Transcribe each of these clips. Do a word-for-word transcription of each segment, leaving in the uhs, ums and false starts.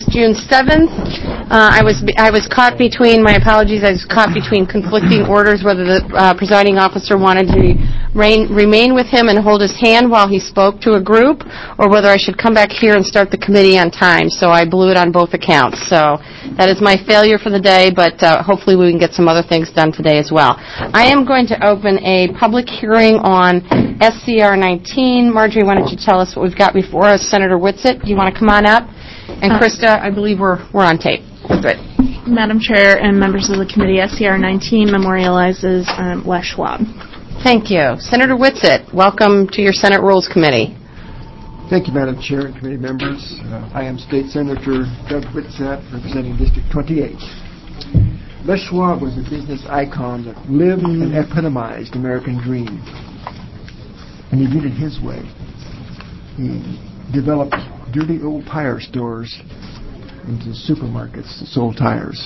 June seventh. Uh, I was I was caught between, my apologies, I was caught between conflicting orders whether the uh, presiding officer wanted to rein, remain with him and hold his hand while he spoke to a group, or whether I should come back here and start the committee on time. So I blew it on both accounts. So that is my failure for the day, but uh, hopefully we can get some other things done today as well. I am going to open a public hearing on S C R nineteen. Marjorie, why don't you tell us what we've got before us? Senator Whitsitt, do you want to come on up? And Krista, I believe we're we're on tape. Good. Madam Chair and members of the committee, S C R nineteen memorializes um, Les Schwab. Thank you. Senator Whitsitt, welcome to your Senate Rules Committee. Thank you, Madam Chair and committee members. Uh, I am State Senator Doug Whitsitt, representing District twenty-eight. Les Schwab was a business icon that lived and epitomized American dream. And he did it his way. He developed dirty old tire stores into supermarkets that sold tires.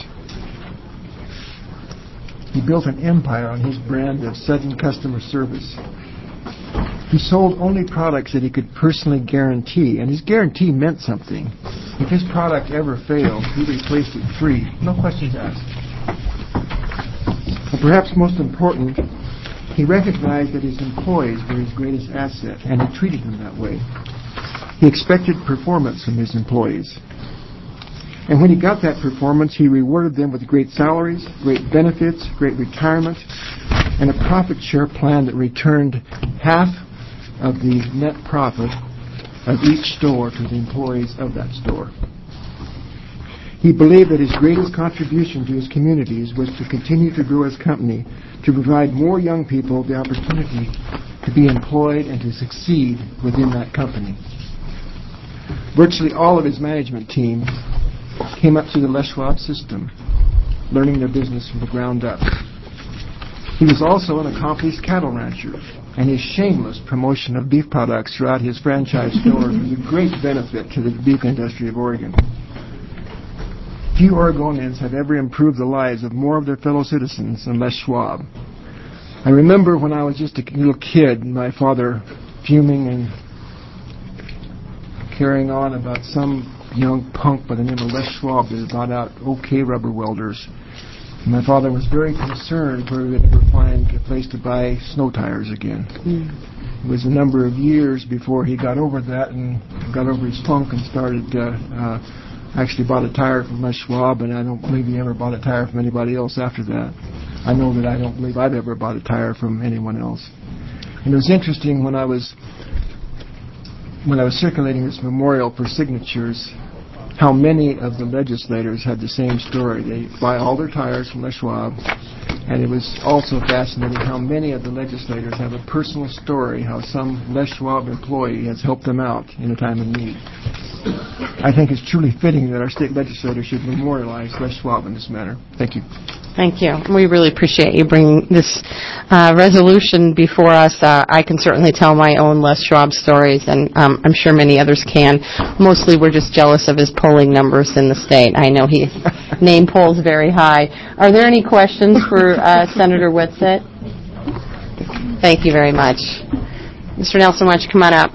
He built an empire on his brand of sudden customer service. He sold only products that he could personally guarantee, and his guarantee meant something. If his product ever failed, he replaced it free, no questions asked. But perhaps most important, he recognized that his employees were his greatest asset, and he treated them that way. He expected performance from his employees. And when he got that performance, he rewarded them with great salaries, great benefits, great retirement, and a profit share plan that returned half of the net profit of each store to the employees of that store. He believed that his greatest contribution to his communities was to continue to grow his company, to provide more young people the opportunity to be employed and to succeed within that company. Virtually all of his management team came up through the Les Schwab system, learning their business from the ground up. He was also an accomplished cattle rancher, and his shameless promotion of beef products throughout his franchise stores was a great benefit to the beef industry of Oregon. Few Oregonians have ever improved the lives of more of their fellow citizens than Les Schwab. I remember when I was just a little kid, my father fuming and carrying on about some young punk by the name of Les Schwab that had brought out OK rubber welders. And my father was very concerned where we would ever find a place to buy snow tires again. Mm. It was a number of years before he got over that and got over his funk and started, uh, uh, actually bought a tire from Les Schwab, and I don't believe he ever bought a tire from anybody else after that. I know that I don't believe I've ever bought a tire from anyone else. And it was interesting when I was when I was circulating this memorial for signatures, how many of the legislators had the same story. They buy all their tires from Les Schwab, and it was also fascinating how many of the legislators have a personal story, how some Les Schwab employee has helped them out in a time of need. I think it's truly fitting that our state legislature should memorialize Les Schwab in this manner. Thank you. Thank you. We really appreciate you bringing this uh, resolution before us. Uh, I can certainly tell my own Les Schwab stories, and um, I'm sure many others can. Mostly we're just jealous of his polling numbers in the state. I know his name polls very high. Are there any questions for uh, Senator Whitsitt? Thank you very much. Mister Nelson, why don't you come on up?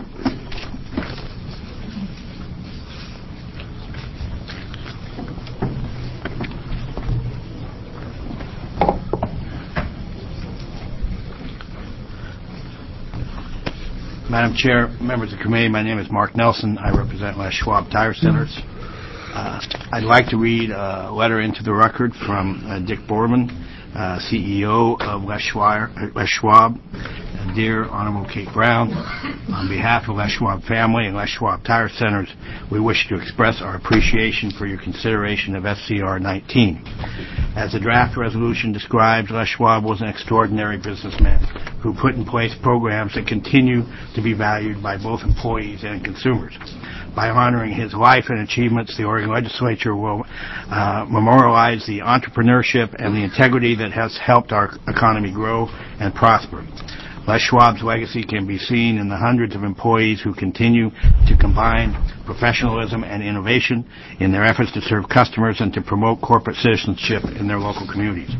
Madam Chair, members of the committee, my name is Mark Nelson. I represent Les Schwab Tire Centers. Uh, I'd like to read a letter into the record from uh, Dick Borman, uh, C E O of Les Schwab. Les Schwab. Uh, Dear Honorable Kate Brown, on behalf of Les Schwab family and Les Schwab Tire Centers, we wish to express our appreciation for your consideration of S C R nineteen. As the draft resolution describes, Les Schwab was an extraordinary businessman who put in place programs that continue to be valued by both employees and consumers. By honoring his life and achievements, the Oregon Legislature will uh, memorialize the entrepreneurship and the integrity that has helped our economy grow and prosper. Les Schwab's legacy can be seen in the hundreds of employees who continue to combine professionalism and innovation in their efforts to serve customers and to promote corporate citizenship in their local communities.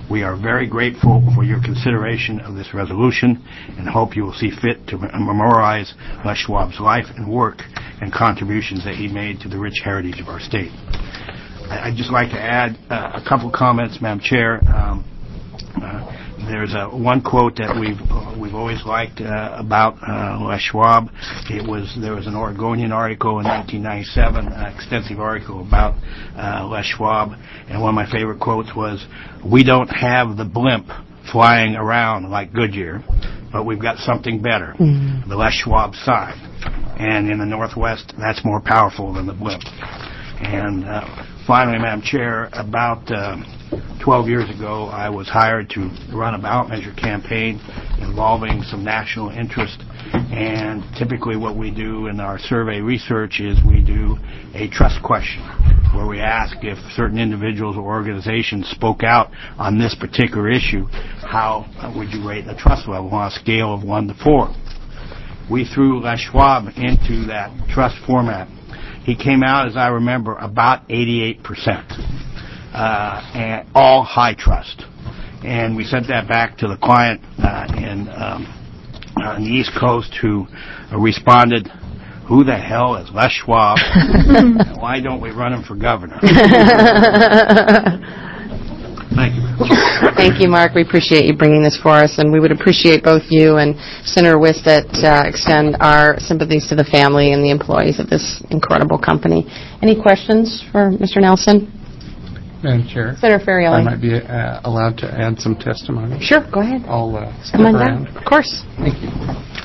We are very grateful for your consideration of this resolution and hope you will see fit to memorialize Les Schwab's life and work and contributions that he made to the rich heritage of our state. I'd just like to add uh, a couple comments, Madam Chair. Um, uh, there's a, one quote that we've uh, we've always liked uh, about uh, Les Schwab. It was there was an Oregonian article in nineteen ninety-seven, an extensive article about uh, Les Schwab, and one of my favorite quotes was, "We don't have the blimp flying around like Goodyear, but we've got something better, mm-hmm. the Les Schwab sign. And in the Northwest, that's more powerful than the blimp." And uh, finally, Madam Chair, about uh, twelve years ago, I was hired to run a ballot measure campaign involving some national interest. And typically what we do in our survey research is we do a trust question, where we ask if certain individuals or organizations spoke out on this particular issue, how would you rate the trust level on a scale of one to four? We threw Les Schwab into that trust format. He came out, as I remember, about eighty-eight percent, uh, and all high trust. And we sent that back to the client uh, in um, on the East Coast, who uh, responded, "Who the hell is Les Schwab? And why don't we run him for governor?" Thank you. Thank you, Mark. We appreciate you bringing this for us, and we would appreciate both you and Senator Wistet uh, extend our sympathies to the family and the employees of this incredible company. Any questions for Mister Nelson? Madam Chair, Senator Ferrielli. I might be uh, allowed to add some testimony. Sure, go ahead. I'll uh, step Come on around. down. Of course. Thank you.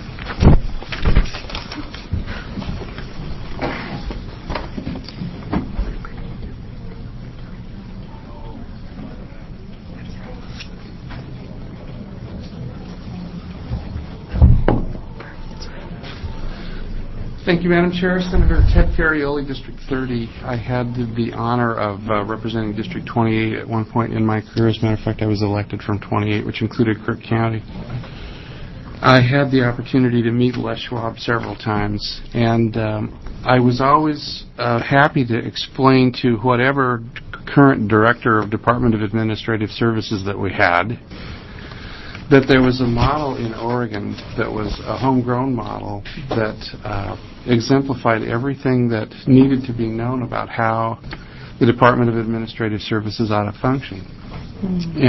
Thank you, Madam Chair. Senator Ted Ferrioli, District thirty. I had the honor of uh, representing District twenty-eight at one point in my career. As a matter of fact, I was elected from twenty-eight, which included Kirk County. I had the opportunity to meet Les Schwab several times, and um, I was always uh, happy to explain to whatever current director of Department of Administrative Services that we had that there was a model in Oregon that was a homegrown model that uh, exemplified everything that needed to be known about how the Department of Administrative Services ought to function. Mm-hmm.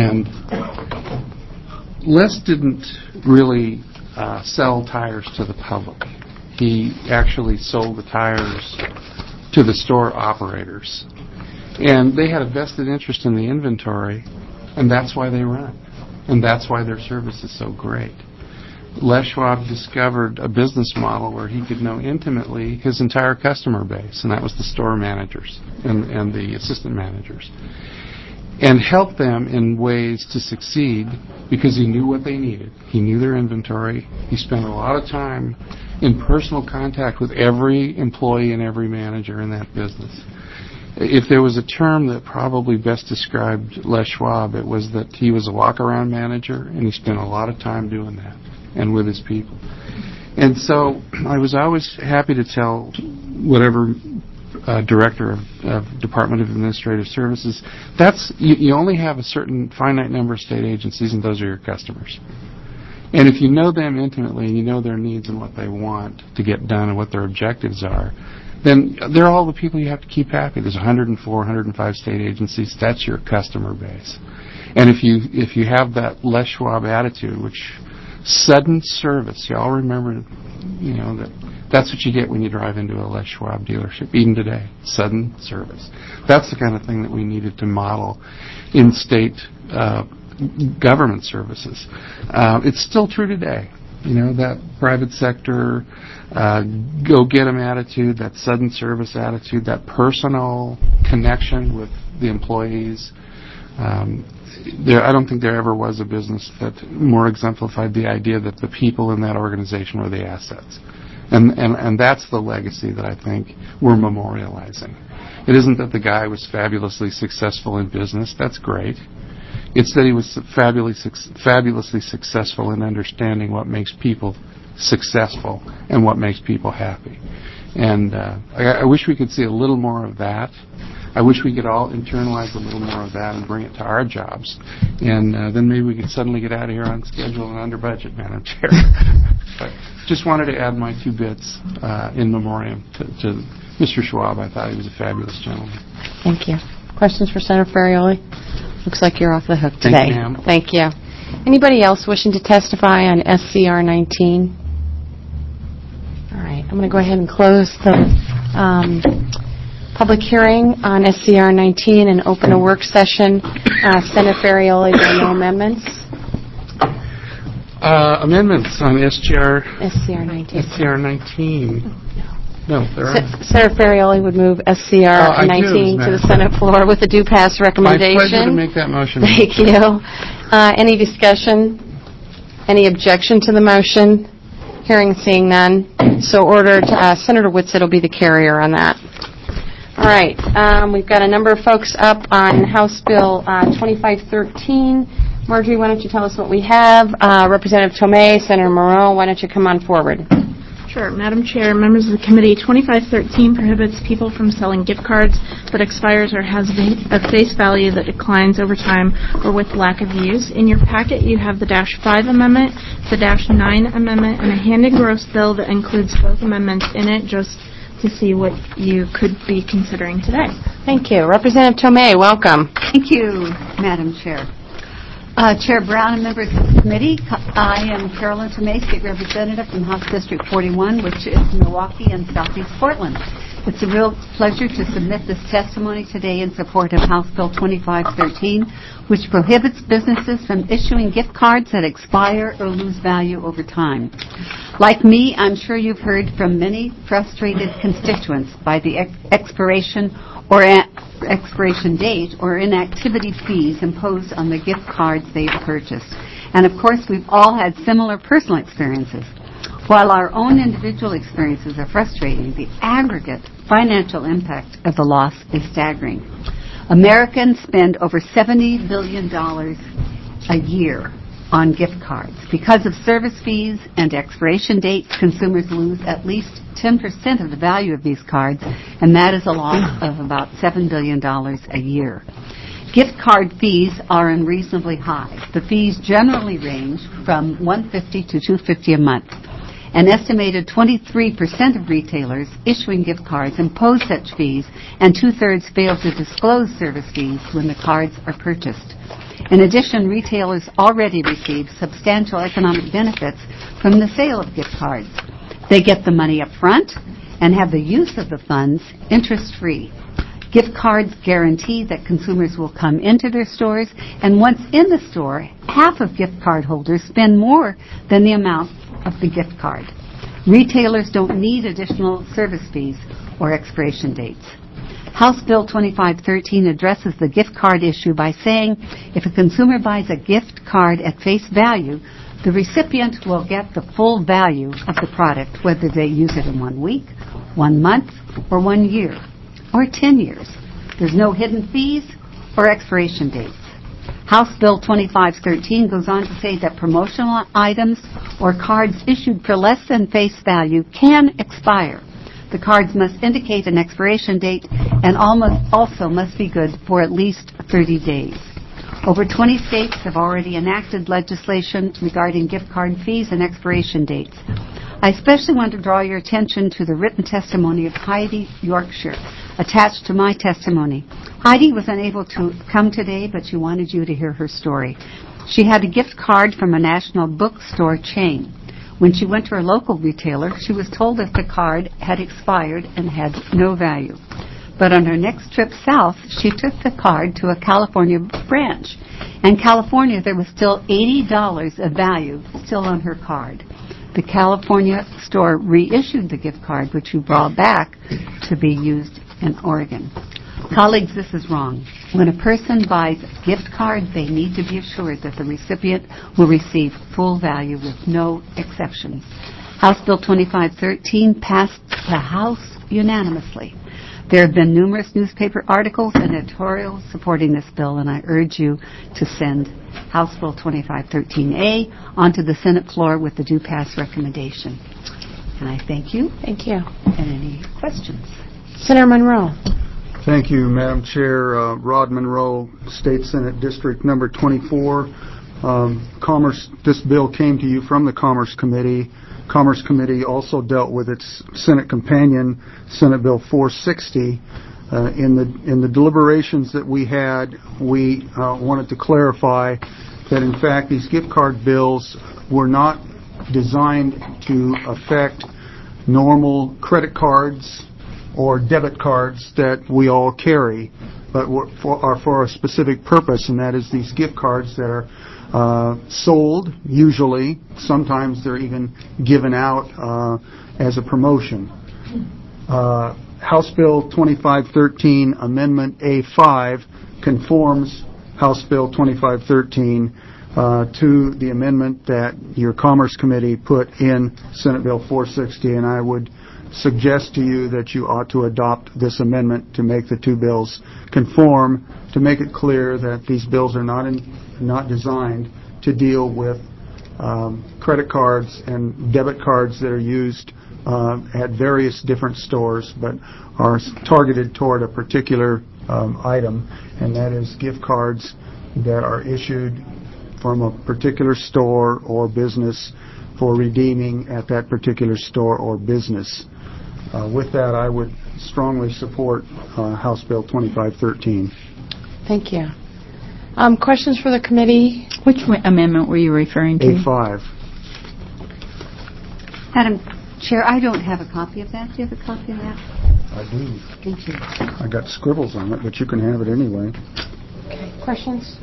And Les didn't really uh, sell tires to the public. He actually sold the tires to the store operators. And they had a vested interest in the inventory, and that's why they run it. And that's why their service is so great. Les Schwab discovered a business model where he could know intimately his entire customer base, and that was the store managers and, and the assistant managers, and help them in ways to succeed because he knew what they needed. He knew their inventory. He spent a lot of time in personal contact with every employee and every manager in that business. If there was a term that probably best described Les Schwab, it was that he was a walk-around manager, and he spent a lot of time doing that and with his people. And so I was always happy to tell whatever uh, director of, of Department of Administrative Services, that's you, you only have a certain finite number of state agencies, and those are your customers. And if you know them intimately and you know their needs and what they want to get done and what their objectives are, then they're all the people you have to keep happy. There's one hundred four, one hundred five state agencies. That's your customer base. And if you if you have that Les Schwab attitude, which sudden service, you all remember, you know, that that's what you get when you drive into a Les Schwab dealership, even today, sudden service. That's the kind of thing that we needed to model in state uh, government services. Uh, it's still true today. You know, that private sector, uh, go-get-em attitude, that sudden service attitude, that personal connection with the employees. Um, there, I don't think there ever was a business that more exemplified the idea that the people in that organization were the assets. And, and, and that's the legacy that I think we're memorializing. It isn't that the guy was fabulously successful in business. That's great. It's that he was fabulously, fabulously successful in understanding what makes people successful and what makes people happy. And uh, I, I wish we could see a little more of that. I wish we could all internalize a little more of that and bring it to our jobs. And uh, then maybe we could suddenly get out of here on schedule and under budget, Madam Chair. But just wanted to add my two bits uh, in memoriam to, to Mister Schwab. I thought he was a fabulous gentleman. Thank you. Questions for Senator Ferrioli? Looks like you're off the hook Thank today. you, ma'am. Thank you. Anybody else wishing to testify on S C R nineteen? All right. I'm going to go ahead and close the um, public hearing on S C R nineteen and open a work session. Uh, Senator Ferrioli, there are no amendments. Uh, amendments on S G R S C R nineteen. S C R nineteen. No, there are. Se- Senator Ferrioli would move S C R Oh, I do, nineteen as to a the matter of Senate floor with a due pass My recommendation. pleasure to make that motion. Thank you. Uh, any discussion? Any objection to the motion? Hearing, seeing none. So ordered. Uh, Senator Whitsitt will be the carrier on that. All right. Um, we've got a number of folks up on House Bill uh, twenty-five thirteen. Marjorie, why don't you tell us what we have? Uh, Representative Tomei, Senator Moreau, why don't you come on forward? Sure. Madam Chair, members of the committee, twenty-five thirteen prohibits people from selling gift cards that expires or has a face value that declines over time or with lack of use. In your packet, you have the Dash five Amendment, the Dash nine Amendment, and a hand-engrossed bill that includes both amendments in it, just to see what you could be considering today. Thank you. Representative Tomei, welcome. Thank you, Madam Chair. Uh, Chair Brown and members of the committee, I am Carolyn Tomei, State Representative from House District forty-one, which is Milwaukee and Southeast Portland. It's a real pleasure to submit this testimony today in support of House Bill twenty-five thirteen, which prohibits businesses from issuing gift cards that expire or lose value over time. Like me, I'm sure you've heard from many frustrated constituents by the ex- expiration or a- expiration date or inactivity fees imposed on the gift cards they've purchased. And of course, we've all had similar personal experiences. While our own individual experiences are frustrating, the aggregate financial impact of the loss is staggering. Americans spend over seventy billion dollars a year on gift cards. Because of service fees and expiration dates, consumers lose at least ten percent of the value of these cards, and that is a loss of about seven billion dollars a year. Gift card fees are unreasonably high. The fees generally range from one hundred fifty dollars to two hundred fifty dollars a month. An estimated twenty-three percent of retailers issuing gift cards impose such fees, and two-thirds fail to disclose service fees when the cards are purchased. In addition, retailers already receive substantial economic benefits from the sale of gift cards. They get the money up front and have the use of the funds interest-free. Gift cards guarantee that consumers will come into their stores, and once in the store, half of gift card holders spend more than the amount of the gift card. Retailers don't need additional service fees or expiration dates. House Bill twenty-five thirteen addresses the gift card issue by saying if a consumer buys a gift card at face value, the recipient will get the full value of the product, whether they use it in one week, one month, or one year, or ten years. There's no hidden fees or expiration dates. House Bill twenty-five thirteen goes on to say that promotional items or cards issued for less than face value can expire. The cards must indicate an expiration date and almost also must be good for at least thirty days. Over twenty states have already enacted legislation regarding gift card fees and expiration dates. I especially want to draw your attention to the written testimony of Heidi Yorkshire, attached to my testimony. Heidi was unable to come today, but she wanted you to hear her story. She had a gift card from a national bookstore chain. When she went to her local retailer, she was told that the card had expired and had no value. But on her next trip south, she took the card to a California branch. In California, there was still eighty dollars of value still on her card. The California store reissued the gift card, which she brought back to be used in Oregon. Colleagues, this is wrong. When a person buys a gift card, they need to be assured that the recipient will receive full value with no exceptions. House Bill twenty-five thirteen passed the House unanimously. There have been numerous newspaper articles and editorials supporting this bill, and I urge you to send House Bill twenty-five thirteen A onto the Senate floor with the due pass recommendation. And I thank you. Thank you. And any questions? Senator Monroe. Thank you, Madam Chair. Uh, Rod Monroe, State Senate District Number twenty-four. Um, Commerce. This bill came to you from the Commerce Committee. Commerce Committee also dealt with its Senate companion, Senate Bill four sixty. Uh, in the in the deliberations that we had, we uh, wanted to clarify that in fact these gift card bills were not designed to affect normal credit cards or debit cards that we all carry, but were for, are for a specific purpose, and that is these gift cards that are uh, sold, usually, sometimes they're even given out uh, as a promotion. Uh, House Bill twenty-five thirteen, Amendment A five, conforms House Bill twenty-five thirteen uh, to the amendment that your Commerce Committee put in Senate Bill four sixty, and I would suggest to you that you ought to adopt this amendment to make the two bills conform, to make it clear that these bills are not in, not designed to deal with um, credit cards and debit cards that are used uh, at various different stores, but are targeted toward a particular um, item, and that is gift cards that are issued from a particular store or business for redeeming at that particular store or business. Uh, with that, I would strongly support uh, House Bill twenty-five thirteen. Thank you. Um, questions for the committee? Which w- amendment were you referring to? A five. Madam Chair, I don't have a copy of that. Do you have a copy of that? I do. Thank you. I got scribbles on it, but you can have it anyway. Okay. Questions?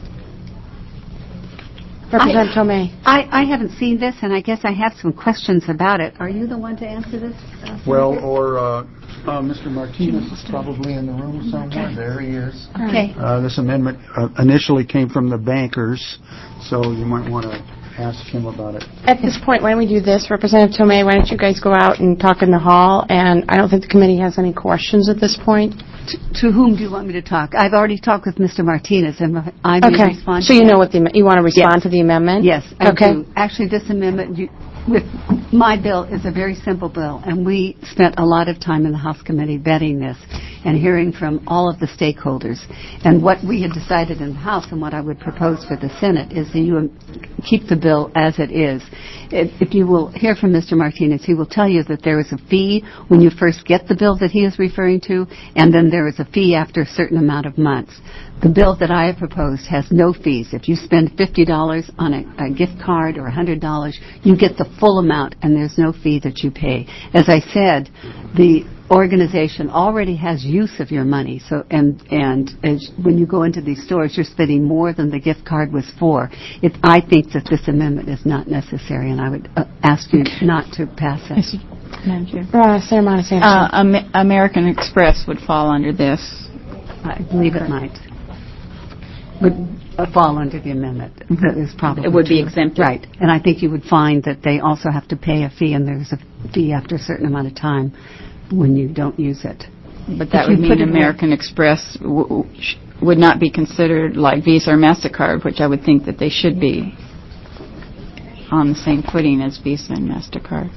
Representative Tomei. I, I haven't seen this, and I guess I have some questions about it. Are you the one to answer this? Uh, Well, Senator? or uh, uh, Mister Martinez is probably in the room somewhere. There he is. Okay. Uh, this amendment uh, initially came from the bankers, so you might want to ask him about it. At this point, why don't we do this? Representative Tomei, why don't you guys go out and talk in the hall? And I don't think the committee has any questions at this point. To, to whom do you want me to talk? I've already talked with Mister Martinez, and I may Okay. respond So to you that. know what the you want to respond Yes. to the amendment? Yes, I Okay. do. Actually, this amendment, you, with my bill, is a very simple bill, and we spent a lot of time in the House Committee vetting this and hearing from all of the stakeholders. And what we had decided in the House and what I would propose for the Senate is that you keep the bill as it is. If, if you will hear from Mister Martinez, he will tell you that there is a fee when you first get the bill that he is referring to, and then there is a fee after a certain amount of months. The bill that I have proposed has no fees. If you spend fifty dollars on a, a gift card or one hundred dollars, you get the full amount, and there's no fee that you pay. As I said, the organization already has use of your money, so and and as, when you go into these stores, you're spending more than the gift card was for. It, I think that this amendment is not necessary, and I would uh, ask you not to pass it. Madam Chair. Uh, Senator Montesano. Uh, Am- American Express would fall under this. I believe it might. Would uh, fall under the amendment. That is probably It would be true. exempted. Right. And I think you would find that they also have to pay a fee, and there's a fee after a certain amount of time when you don't use it. But that If you would put mean it in- American Express w- w- sh- would not be considered like Visa or MasterCard, which I would think that they should be on the same footing as Visa and MasterCard.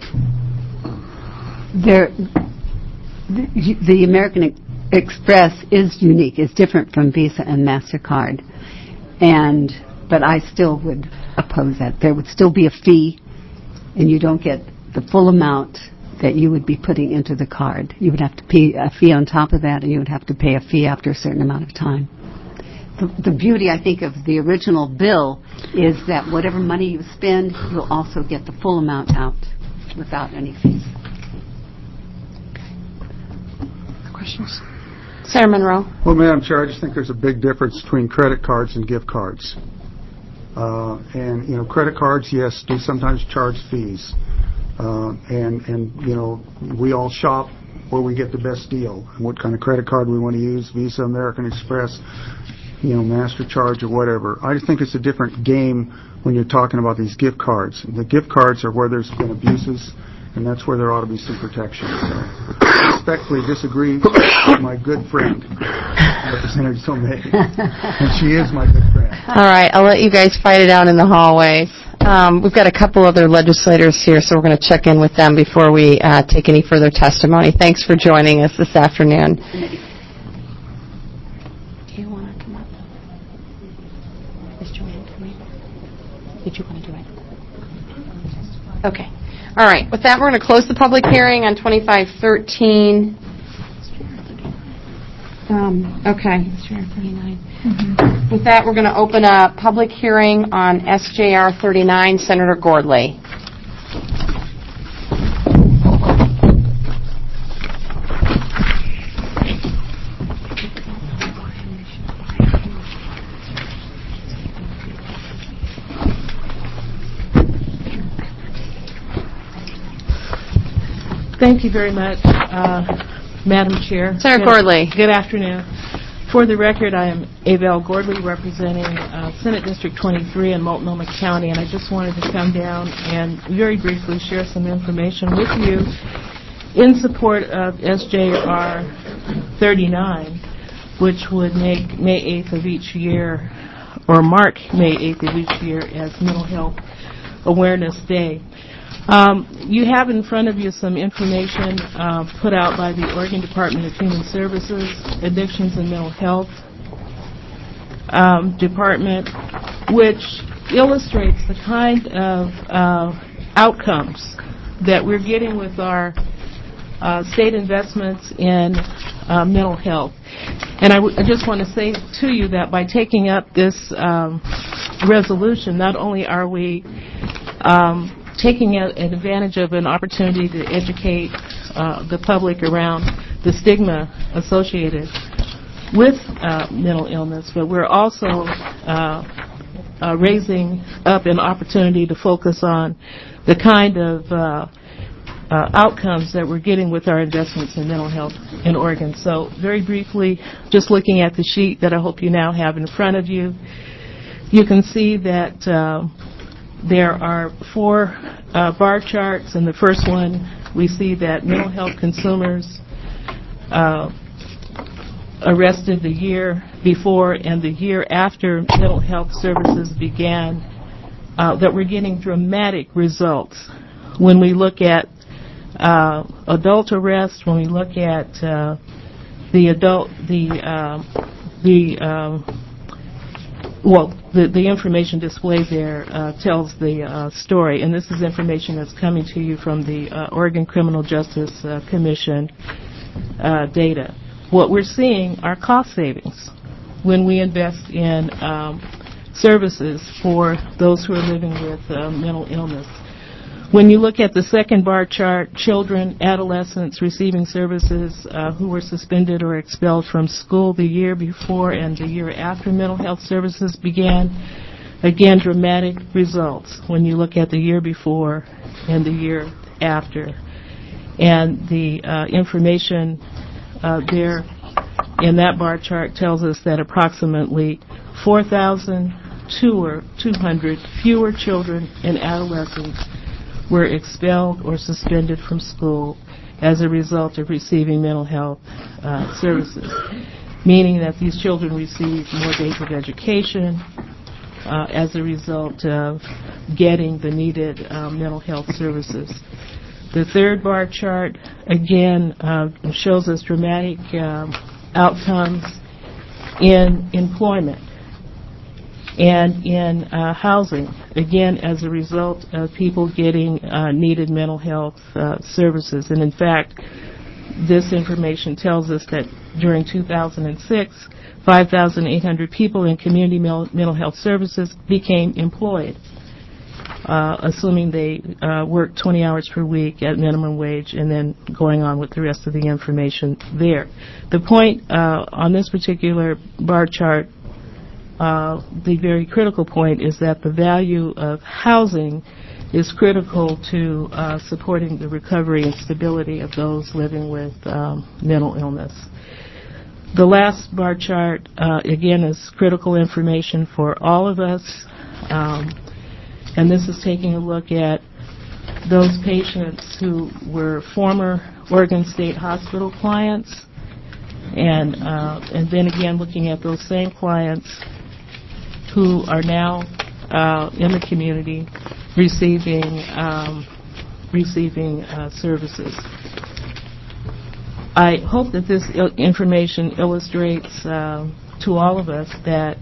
There, the, the American Express is unique. It's different from Visa and MasterCard. And, but I still would oppose that. There would still be a fee, and you don't get the full amount that you would be putting into the card. You would have to pay a fee on top of that, and you would have to pay a fee after a certain amount of time. The, the beauty, I think, of the original bill is that whatever money you spend, you'll also get the full amount out without any fees. Questions? Senator Monroe. Well, Madam Chair, I just think there's a big difference between credit cards and gift cards. Uh, and, you know, credit cards, yes, do sometimes charge fees. Uh, and, and, you know, we all shop where we get the best deal. And what kind of credit card we want to use, Visa, American Express, you know, MasterCharge or whatever. I just think it's a different game when you're talking about these gift cards. The gift cards are where there's been abuses, and that's where there ought to be some protection. So I respectfully disagree with my good friend, Representative Tomei, and she is my good friend. All right, I'll let you guys fight it out in the hallways. Um, we've got a couple other legislators here, so we're going to check in with them before we uh, take any further testimony. Thanks for joining us this afternoon. you want to come up? Is Joanne coming? Did you want to do it? Okay. All right. With that, we're going to close the public hearing on twenty-five thirteen. Um, okay. Mm-hmm. With that, we're going to open a public hearing on S J R thirty-nine, Senator Gordley. Thank you very much, uh, Madam Chair. Senator good, Gordley. Good afternoon. For the record, I am Abel Gordley, representing uh, Senate District twenty-three in Multnomah County, and I just wanted to come down and very briefly share some information with you in support of S J R thirty-nine, which would make May eighth of each year, or mark May eighth of each year as Mental Health Awareness Day. Um, you have in front of you some information uh, put out by the Oregon Department of Human Services, Addictions and Mental Health um, Department, which illustrates the kind of uh, outcomes that we're getting with our uh, state investments in uh, mental health. And I, w- I just want to say to you that by taking up this um, resolution, not only are we um, taking advantage of an opportunity to educate uh, the public around the stigma associated with uh, mental illness, but we're also uh, uh, raising up an opportunity to focus on the kind of uh, uh, outcomes that we're getting with our investments in mental health in Oregon. So very briefly, just looking at the sheet that I hope you now have in front of you, you can see that uh, there are four uh, bar charts. In the first one, we see that mental health consumers uh, arrested the year before and the year after mental health services began, uh, that we're getting dramatic results. When we look at uh, adult arrest, when we look at uh, the adult, the uh, the um, Well, the, the information displayed there uh, tells the uh, story, and this is information that's coming to you from the uh, Oregon Criminal Justice uh, Commission uh, data. What we're seeing are cost savings when we invest in um, services for those who are living with uh, mental illness. When you look at the second bar chart, children, adolescents receiving services uh, who were suspended or expelled from school the year before and the year after mental health services began, again, dramatic results when you look at the year before and the year after. And the uh, information uh, there in that bar chart tells us that approximately four thousand two hundred fewer children and adolescents were expelled or suspended from school as a result of receiving mental health uh, services, meaning that these children receive more days of education uh, as a result of getting the needed uh, mental health services. The third bar chart, again, uh, shows us dramatic uh, outcomes in employment and in uh, housing, again, as a result of people getting uh, needed mental health uh, services. And in fact, this information tells us that during two thousand six, five thousand eight hundred people in community mel- mental health services became employed, uh, assuming they uh, worked twenty hours per week at minimum wage, and then going on with the rest of the information there. The point uh, on this particular bar chart, Uh, the very critical point is that the value of housing is critical to uh, supporting the recovery and stability of those living with um, mental illness. The last bar chart, uh, again, is critical information for all of us, um, and this is taking a look at those patients who were former Oregon State Hospital clients, and uh, and then again looking at those same clients who are now uh, in the community receiving um, receiving uh, services. I hope that this il- information illustrates uh, to all of us that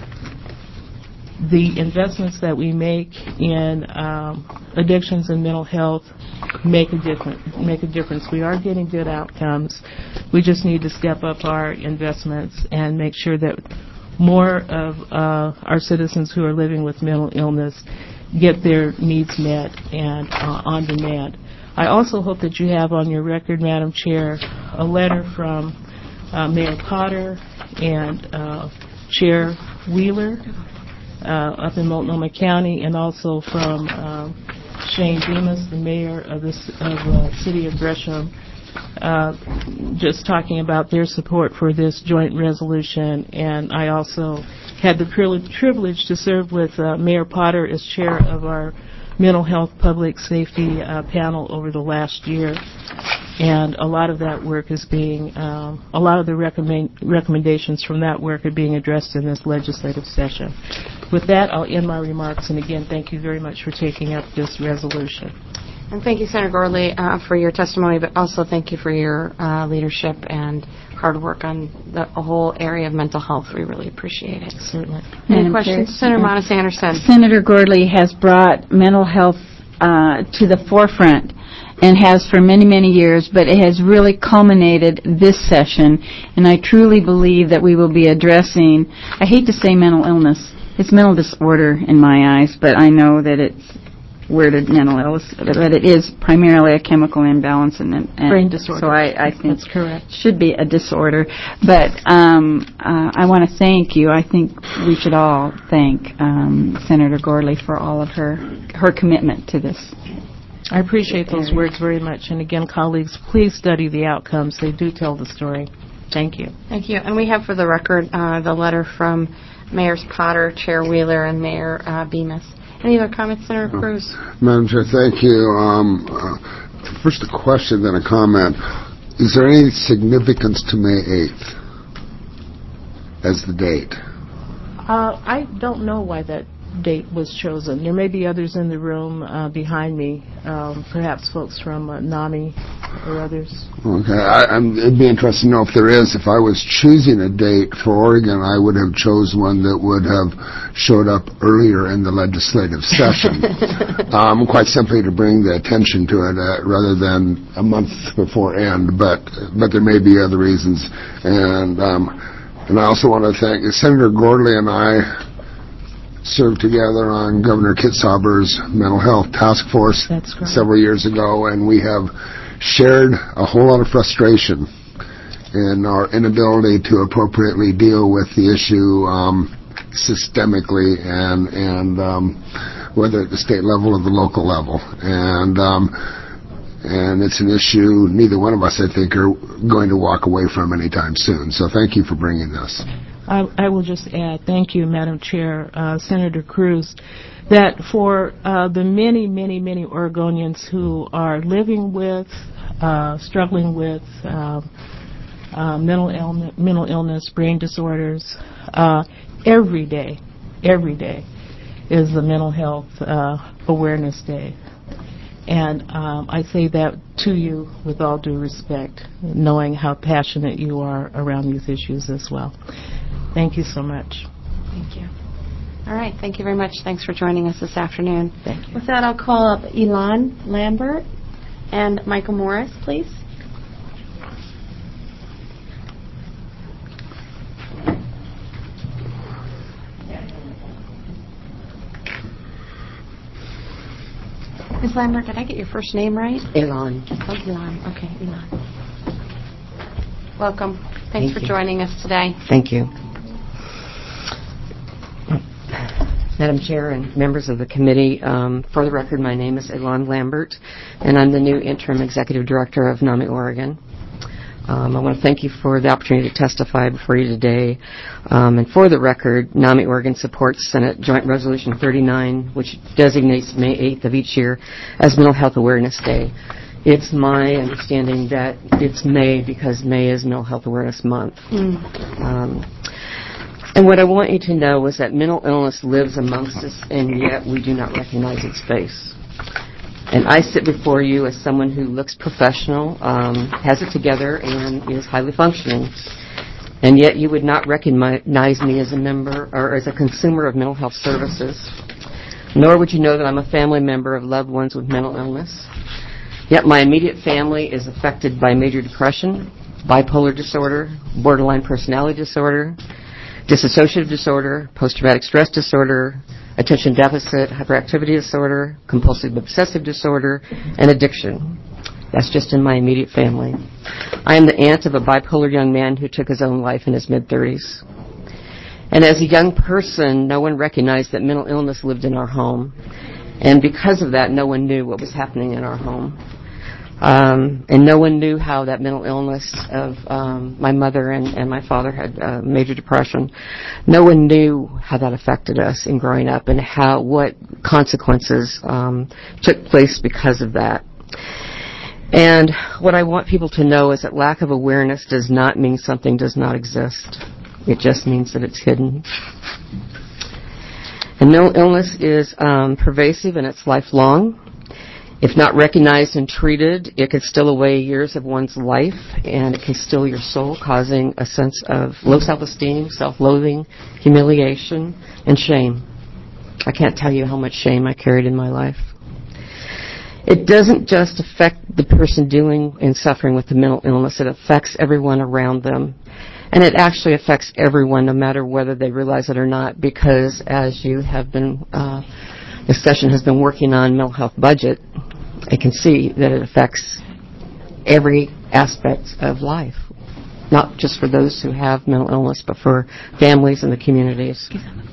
the investments that we make in um, addictions and mental health make a difference. Make a difference. We are getting good outcomes. We just need to step up our investments and make sure that more of uh, our citizens who are living with mental illness get their needs met and uh, on demand. I also hope that you have on your record, Madam Chair, a letter from uh, Mayor Potter and uh, Chair Wheeler uh, up in Multnomah County, and also from uh, Shane Bemis, the mayor of the of, uh, city of Gresham, uh, just talking about their support for this joint resolution. And I also had the privilege to serve with uh, Mayor Potter as chair of our mental health public safety uh, panel over the last year, and a lot of that work is being, um, a lot of the recommend, recommendations from that work are being addressed in this legislative session. With that, I'll end my remarks, and again, thank you very much for taking up this resolution. And thank you, Senator Gordley, uh, for your testimony, but also thank you for your uh, leadership and hard work on the whole area of mental health. We really appreciate it. Certainly. Any Madam questions? Chair, Senator uh, Monis Anderson. Senator Gordley has brought mental health uh, to the forefront and has for many, many years, but it has really culminated this session, and I truly believe that we will be addressing, I hate to say mental illness, it's mental disorder in my eyes, but I know that it's worded mental illness, but it is primarily a chemical imbalance and, and brain disorder. So I, I think that's correct. Should be a disorder. But um, uh, I want to thank you. I think we should all thank um, Senator Gordley for all of her her commitment to this. I appreciate those words very much. And again, colleagues, please study the outcomes. They do tell the story. Thank you. Thank you. And we have for the record uh, the letter from Mayors Potter, Chair Wheeler, and Mayor uh, Bemis. Any other comments, Senator Cruz? Madam Chair, thank you. Um, uh, first a question, then a comment. Is there any significance to May eighth as the date? Uh, I don't know why that date was chosen. There may be others in the room uh, behind me, um, perhaps folks from uh, NAMI or others. Okay. I, I'm, it'd be interesting to know if there is. If I was choosing a date for Oregon, I would have chose one that would have showed up earlier in the legislative session, um, quite simply to bring the attention to it uh, rather than a month before end. But but there may be other reasons. And um, and I also want to thank Senator Gordley and I served together on Governor Kitzhaber's mental health task force several years ago, and we have shared a whole lot of frustration in our inability to appropriately deal with the issue um, systemically and and um, whether at the state level or the local level. And um, and it's an issue neither one of us, I think, are going to walk away from anytime soon. So thank you for bringing this. I, I will just add, thank you, Madam Chair, uh, Senator Cruz, that for uh, the many, many, many Oregonians who are living with, uh, struggling with uh, uh, mental, illness, mental illness, brain disorders, uh, every day, every day is the Mental Health uh, Awareness Day. And um, I say that to you with all due respect, knowing how passionate you are around these issues as well. Thank you so much. Thank you. All right. Thank you very much. Thanks for joining us this afternoon. Thank you. With that, I'll call up Elon Lambert and Michael Morris, please. Miz Lambert, did I get your first name right? Elon. Oh, Elon. Okay, Elon. Welcome. Thanks Thank for you. joining us today. Thank you. Madam Chair and members of the committee, um, for the record, my name is Elon Lambert, and I'm the new Interim Executive Director of NAMI Oregon. Um, I want to thank you for the opportunity to testify before you today. Um, and for the record, NAMI Oregon supports Senate Joint Resolution thirty-nine, which designates May eighth of each year as Mental Health Awareness Day. It's my understanding that it's May because May is Mental Health Awareness Month. Mm. Um, And what I want you to know is that mental illness lives amongst us, and yet we do not recognize its face. And I sit before you as someone who looks professional, um, has it together, and is highly functioning. and yet you would not recognize me as a member or as a consumer of mental health services, nor would you know that I'm a family member of loved ones with mental illness. Yet my immediate family is affected by major depression, bipolar disorder, borderline personality disorder, dissociative disorder, post-traumatic stress disorder, attention deficit hyperactivity disorder, compulsive obsessive disorder, and addiction. That's just in my immediate family. I am the aunt of a bipolar young man who took his own life in his mid-thirties. And as a young person, no one recognized that mental illness lived in our home. And because of that, no one knew what was happening in our home. Um, and no one knew how that mental illness of um, my mother and, and my father had uh, major depression. No one knew how that affected us in growing up and how what consequences um, took place because of that. And what I want people to know is that lack of awareness does not mean something does not exist. It just means that it's hidden. And mental illness is um, pervasive and it's lifelong. If not recognized and treated, it can steal away years of one's life, and it can steal your soul, causing a sense of low self-esteem, self-loathing, humiliation, and shame. I can't tell you how much shame I carried in my life. It doesn't just affect the person dealing and suffering with the mental illness. It affects everyone around them. And it actually affects everyone, no matter whether they realize it or not, because as you have been, uh, this session has been working on mental health budget, I can see that it affects every aspect of life, not just for those who have mental illness, but for families and the communities.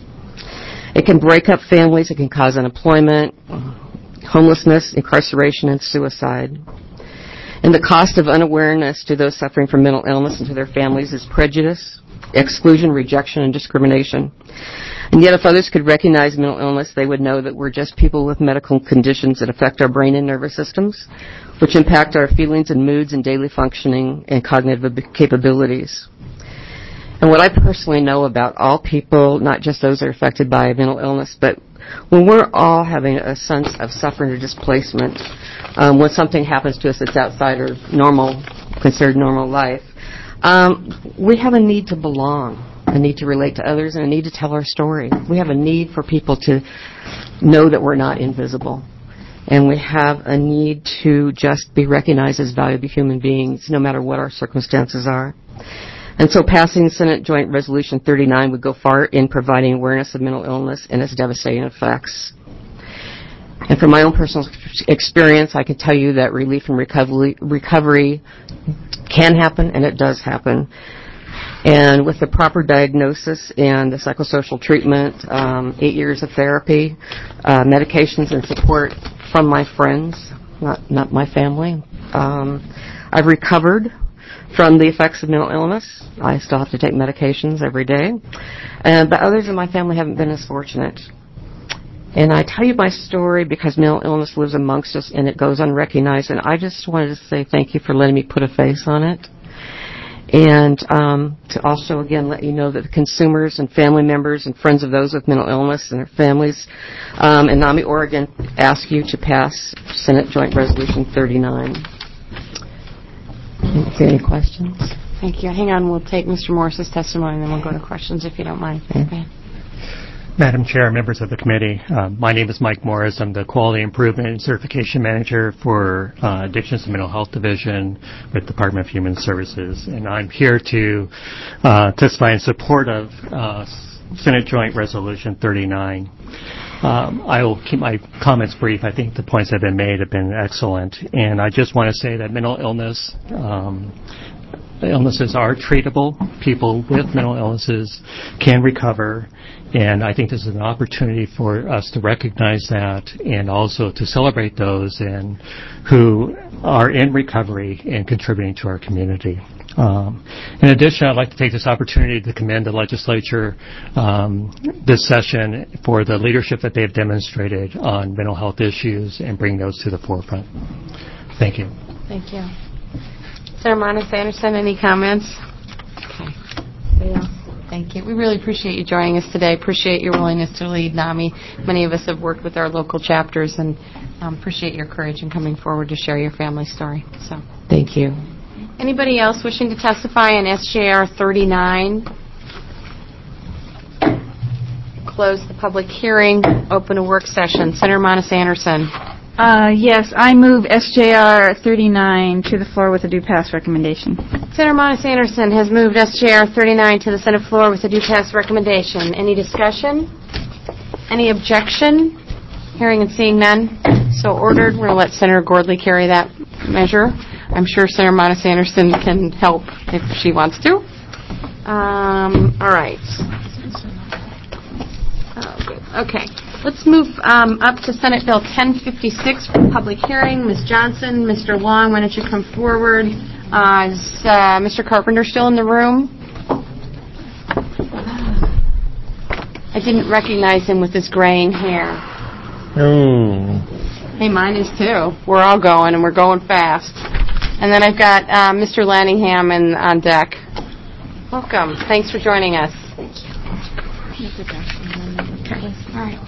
It can break up families. It can cause unemployment, homelessness, incarceration, and suicide. And the cost of unawareness to those suffering from mental illness and to their families is prejudice, exclusion, rejection, and discrimination. And yet if others could recognize mental illness, they would know that we're just people with medical conditions that affect our brain and nervous systems, which impact our feelings and moods and daily functioning and cognitive capabilities. And what I personally know about all people, not just those that are affected by mental illness, but when we're all having a sense of suffering or displacement, um, when something happens to us that's outside our normal, considered normal life, um, we have a need to belong, a need to relate to others, and a need to tell our story. We have a need for people to know that we're not invisible. And we have a need to just be recognized as valuable human beings, no matter what our circumstances are. And so passing Senate Joint Resolution thirty-nine would go far in providing awareness of mental illness and its devastating effects. And from my own personal experience, I can tell you that relief and recovery, recovery can happen, and it does happen. And with the proper diagnosis and the psychosocial treatment, um, eight years of therapy, uh, medications and support from my friends, not not my family, um, I've recovered from the effects of mental illness. I still have to take medications every day. Uh, but others in my family haven't been as fortunate. And I tell you my story because mental illness lives amongst us and it goes unrecognized. And I just wanted to say thank you for letting me put a face on it. And um, to also, again, let you know that the consumers and family members and friends of those with mental illness and their families um, in NAMI, Oregon, ask you to pass Senate Joint Resolution thirty-nine. Is there any questions? Thank you. Hang on. We'll take Mister Morris's testimony, and then we'll go to questions, if you don't mind. Okay. Madam Chair, members of the committee, uh, my name is Mike Morris. I'm the Quality Improvement and Certification Manager for uh, Addictions and Mental Health Division with the Department of Human Services. And I'm here to uh, testify in support of uh, Senate Joint Resolution thirty-nine. Um, I will keep my comments brief. I think the points that have been made have been excellent. And I just want to say that mental illness, um, illnesses are treatable. People with mental illnesses can recover. And I think this is an opportunity for us to recognize that and also to celebrate those and who are in recovery and contributing to our community. Um, in addition, I'd like to take this opportunity to commend the legislature um, this session for the leadership that they have demonstrated on mental health issues and bring those to the forefront. Thank you. Thank you. Senator Monis Anderson, any comments? Okay. Anybody else? Thank you. We really appreciate you joining us today. Appreciate your willingness to lead NAMI. Many of us have worked with our local chapters and um, appreciate your courage in coming forward to share your family story. So, thank you. Anybody else wishing to testify on S J R thirty-nine? Close the public hearing. Open a work session. Senator Monis Anderson. Uh, yes, I move S J R thirty-nine to the floor with a due pass recommendation. Senator Monis Anderson has moved S J R thirty-nine to the Senate floor with a due pass recommendation. Any discussion? Any objection? Hearing and seeing none, so ordered. We're going to let Senator Gordley carry that measure. I'm sure Senator Monis Anderson can help if she wants to. Um, all right. Oh, good. Okay. Let's move um, up to Senate Bill ten fifty-six for public hearing. Miz Johnson, Mister Long, why don't you come forward? Uh, is uh, Mister Carpenter still in the room? I didn't recognize him with his graying hair. Oh. Hey, mine is too. We're all going, and we're going fast. And then I've got uh, Mister Lanningham in, on deck. Welcome. Thanks for joining us. All right.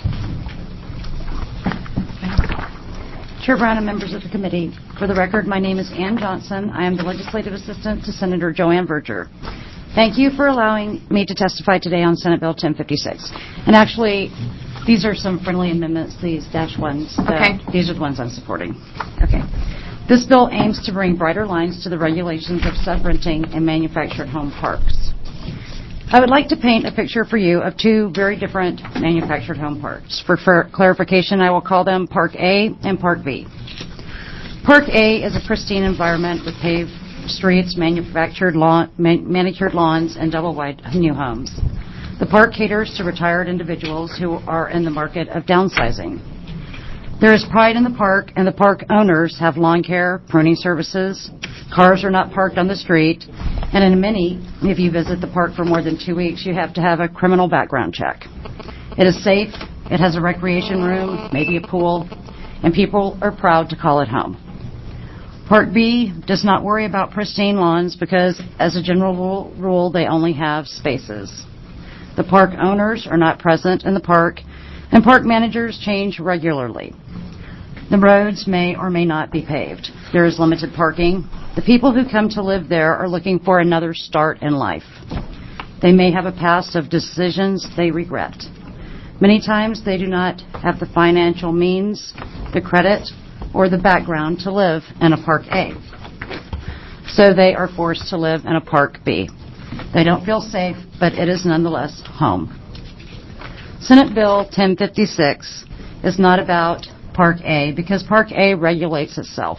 Chair Brown and members of the committee, for the record, my name is Ann Johnson. I am the legislative assistant to Senator Joanne Verger. Thank you for allowing me to testify today on Senate Bill ten fifty-six. And actually, these are some friendly amendments, these dash ones. The, okay. These are the ones I'm supporting. Okay. This bill aims to bring brighter lines to the regulations of sub-renting and manufactured home parks. I would like to paint a picture for you of two very different manufactured home parks. For, for clarification, I will call them Park A and Park B. Park A is a pristine environment with paved streets, manufactured lawn, man, manicured lawns, and double-wide new homes. The park caters to retired individuals who are in the market of downsizing. There is pride in the park, and the park owners have lawn care, pruning services. Cars are not parked on the street, and in many, if you visit the park for more than two weeks, you have to have a criminal background check. It is safe, it has a recreation room, maybe a pool, and people are proud to call it home. Park B does not worry about pristine lawns because, as a general rule, they only have spaces. The park owners are not present in the park, and park managers change regularly. The roads may or may not be paved. There is limited parking. The people who come to live there are looking for another start in life. They may have a past of decisions they regret. Many times they do not have the financial means, the credit, or the background to live in a Park A. So they are forced to live in a Park B. They don't feel safe, but it is nonetheless home. Senate Bill ten fifty-six is not about Park A because Park A regulates itself.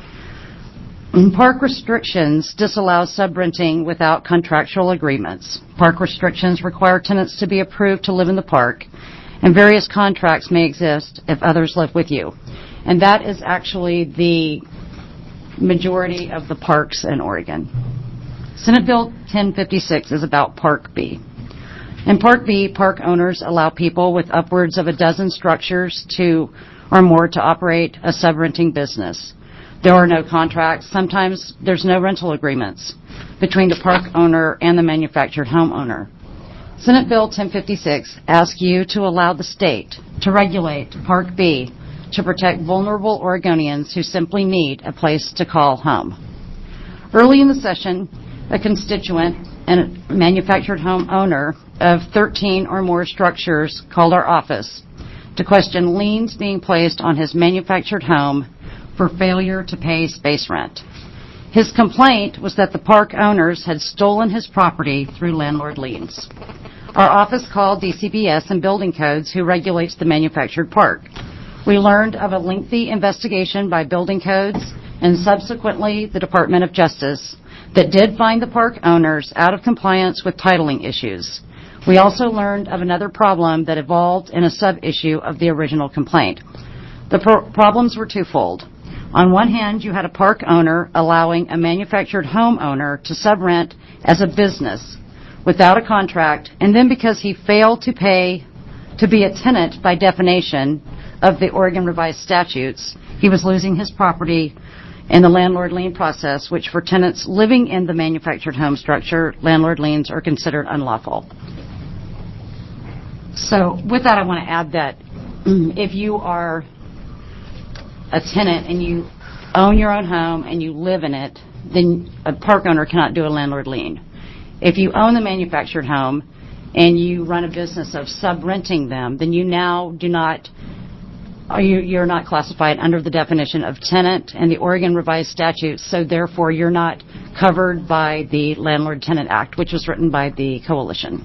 Park restrictions disallow subrenting without contractual agreements. Park restrictions require tenants to be approved to live in the park, and various contracts may exist if others live with you. And that is actually the majority of the parks in Oregon. Senate Bill ten fifty-six is about Park B. In Park B, park owners allow people with upwards of a dozen structures to or more to operate a subrenting business. There are no contracts. Sometimes there's no rental agreements between the park owner and the manufactured home owner. Senate Bill ten fifty-six asks you to allow the state to regulate Park B to protect vulnerable Oregonians who simply need a place to call home. Early in the session, a constituent and a manufactured home owner of thirteen or more structures called our office to question liens being placed on his manufactured home for failure to pay space rent. His complaint was that the park owners had stolen his property through landlord liens. Our office called D C B S and Building Codes, who regulates the manufactured park. We learned of a lengthy investigation by Building Codes and subsequently the Department of Justice that did find the park owners out of compliance with titling issues. We also learned of another problem that evolved in a sub-issue of the original complaint. The pro- problems were twofold. On one hand, you had a park owner allowing a manufactured home owner to subrent as a business without a contract, and then because he failed to pay to be a tenant by definition of the Oregon Revised Statutes, he was losing his property in the landlord lien process, which for tenants living in the manufactured home structure, landlord liens are considered unlawful. So with that, I want to add that if you are a tenant and you own your own home and you live in it, then a park owner cannot do a landlord lien. If you own the manufactured home and you run a business of sub-renting them, then you now do not, are you, you're not classified under the definition of tenant in the Oregon Revised Statutes, so therefore you're not covered by the Landlord-Tenant Act, which was written by the Coalition.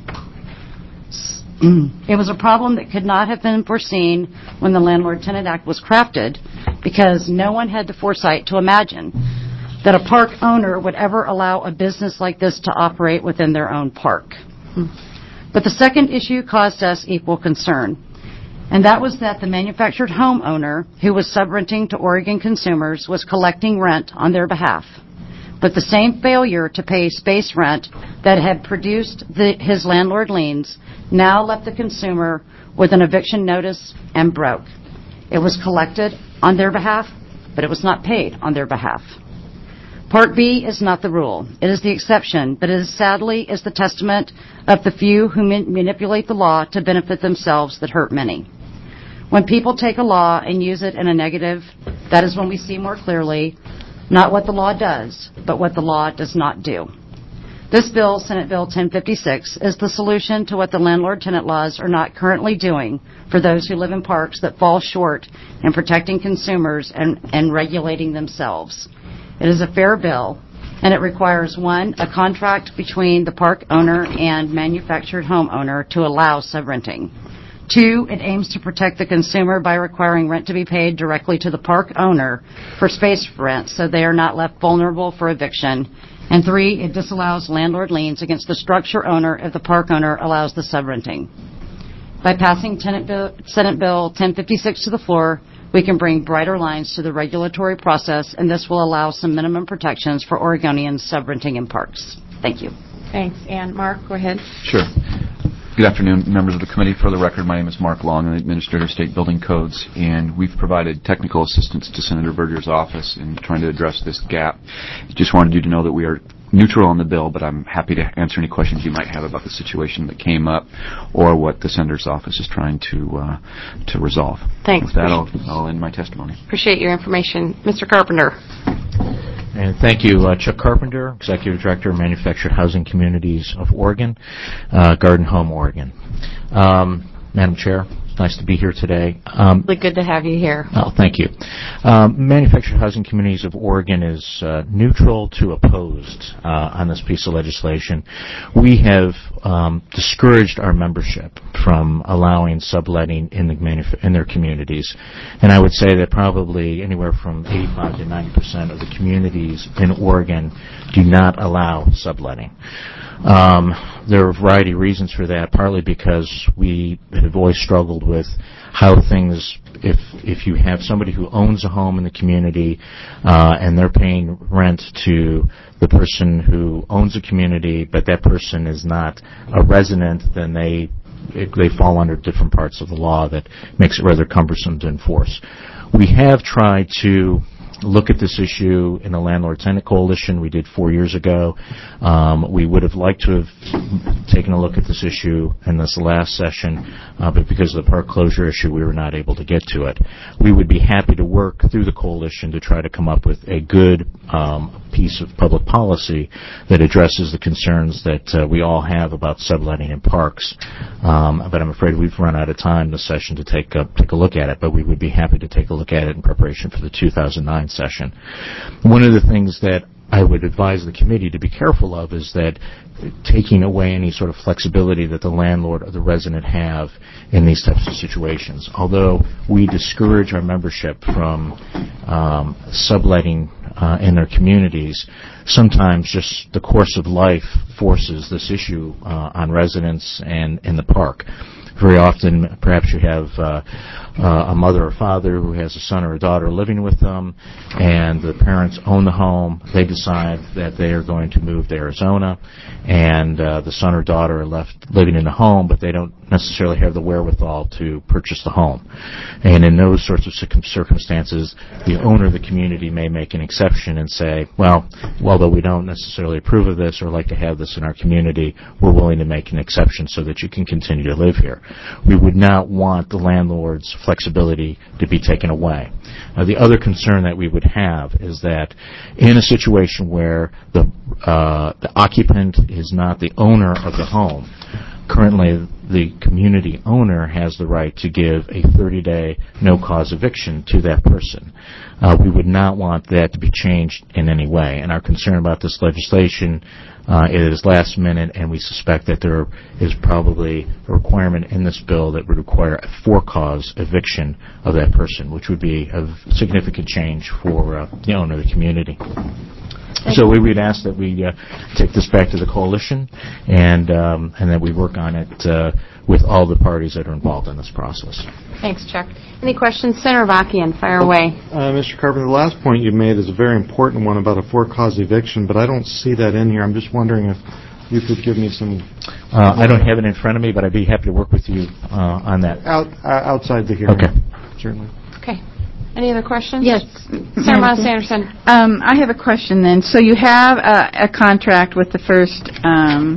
It was a problem that could not have been foreseen when the Landlord-Tenant Act was crafted, because no one had the foresight to imagine that a park owner would ever allow a business like this to operate within their own park. But the second issue caused us equal concern, and that was that the manufactured home owner who was subrenting to Oregon consumers was collecting rent on their behalf. But the same failure to pay space rent that had produced the, his landlord liens now left the consumer with an eviction notice and broke. It was collected on their behalf, but it was not paid on their behalf. Part B is not the rule. It is the exception, but it is sadly is the testament of the few who man- manipulate the law to benefit themselves that hurt many. When people take a law and use it in a negative, that is when we see more clearly not what the law does, but what the law does not do. This bill, Senate Bill ten fifty-six, is the solution to what the landlord-tenant laws are not currently doing for those who live in parks that fall short in protecting consumers and, and regulating themselves. It is a fair bill, and it requires, one, a contract between the park owner and manufactured home owner to allow subrenting. Two, it aims to protect the consumer by requiring rent to be paid directly to the park owner for space rent so they are not left vulnerable for eviction. And three, it disallows landlord liens against the structure owner if the park owner allows the subrenting. By passing Senate Bill, Senate Bill ten fifty-six to the floor, we can bring brighter lines to the regulatory process, and this will allow some minimum protections for Oregonians subrenting in parks. Thank you. Thanks. And Mark, go ahead. Sure. Good afternoon, members of the committee. For the record, my name is Mark Long. I'm the Administrator of State Building Codes, and we've provided technical assistance to Senator Verdier's office in trying to address this gap. Just wanted you to know that we are neutral on the bill, but I'm happy to answer any questions you might have about the situation that came up or what the Senator's office is trying to uh, to resolve. Thanks. With that, I'll, I'll end my testimony. Appreciate your information. Mister Carpenter. And thank you, uh, Chuck Carpenter, Executive Director of Manufactured Housing Communities of Oregon, uh, Garden Home, Oregon. Um, Madam Chair, it's nice to be here today. Um, Really good to have you here. Oh, thank you. Um, Manufactured Housing Communities of Oregon is uh, neutral to opposed uh, on this piece of legislation. We have um, discouraged our membership from allowing subletting in, the manuf- in their communities. And I would say that probably anywhere from eighty-five to ninety percent of the communities in Oregon do not allow subletting. Um, there are a variety of reasons for that, partly because we have always struggled with how things, if if you have somebody who owns a home in the community uh, and they're paying rent to the person who owns a community, but that person is not a resident, then they it, they fall under different parts of the law that makes it rather cumbersome to enforce. We have tried to look at this issue in the Landlord-Tenant Coalition. We did four years ago. Um, we would have liked to have taken a look at this issue in this last session, uh, but because of the park closure issue, we were not able to get to it. We would be happy to work through the coalition to try to come up with a good um, piece of public policy that addresses the concerns that uh, we all have about subletting in parks. Um, but I'm afraid we've run out of time this session to take a, take a look at it, but we would be happy to take a look at it in preparation for the two thousand nine session. One of the things that I would advise the committee to be careful of is that taking away any sort of flexibility that the landlord or the resident have in these types of situations. Although we discourage our membership from um, subletting uh, in their communities, sometimes just the course of life forces this issue uh, on residents and in the park. Very often, perhaps you have uh, uh, a mother or father who has a son or a daughter living with them, and the parents own the home. They decide that they are going to move to Arizona, and uh, the son or daughter are left living in the home, but they don't necessarily have the wherewithal to purchase the home. And in those sorts of circum- circumstances, the owner of the community may make an exception and say, well, although we don't necessarily approve of this or like to have this in our community, we're willing to make an exception so that you can continue to live here. We would not want the landlord's flexibility to be taken away. Uh, the other concern that we would have is that in a situation where the, uh, the occupant is not the owner of the home, currently the community owner has the right to give a thirty-day no-cause eviction to that person. Uh, we would not want that to be changed in any way. And our concern about this legislation uh, is last minute, and we suspect that there is probably a requirement in this bill that would require a for-cause eviction of that person, which would be a significant change for uh, the owner of the community. So we would ask that we uh, take this back to the coalition and um, and that we work on it uh, with all the parties that are involved in this process. Thanks, Chuck. Any questions? Senator Avakian, fire away. Uh, Mister Carpenter, the last point you made is a very important one about a for-cause eviction, but I don't see that in here. I'm just wondering if you could give me some... Uh, I don't have it in front of me, but I'd be happy to work with you uh, on that. Out, uh, outside the hearing. Okay. Certainly. Okay. Any other questions? Yes. Senator Miles Anderson. Um, I have a question then. So you have a, a contract with the first, um,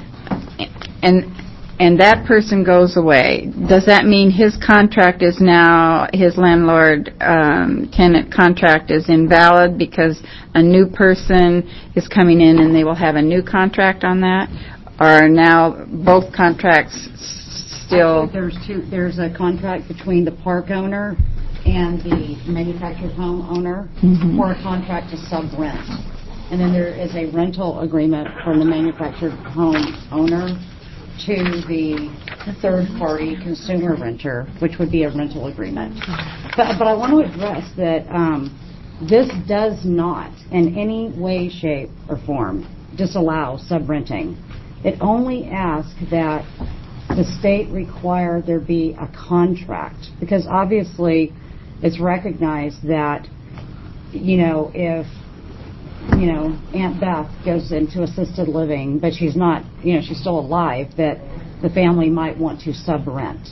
and and that person goes away. Does that mean his contract is now, his landlord um, tenant contract is invalid because a new person is coming in and they will have a new contract on that? Or now both contracts still... Actually, there's two. There's a contract between the park owner and the manufactured home owner mm-hmm. for a contract to sub-rent. And then there is a rental agreement from the manufactured home owner to the third-party consumer renter, which would be a rental agreement. But, but I want to address that um, this does not, in any way, shape, or form, disallow sub-renting. It only asks that the state require there be a contract, because obviously it's recognized that, you know, if, you know, Aunt Beth goes into assisted living, but she's not, you know, she's still alive, that the family might want to sub-rent.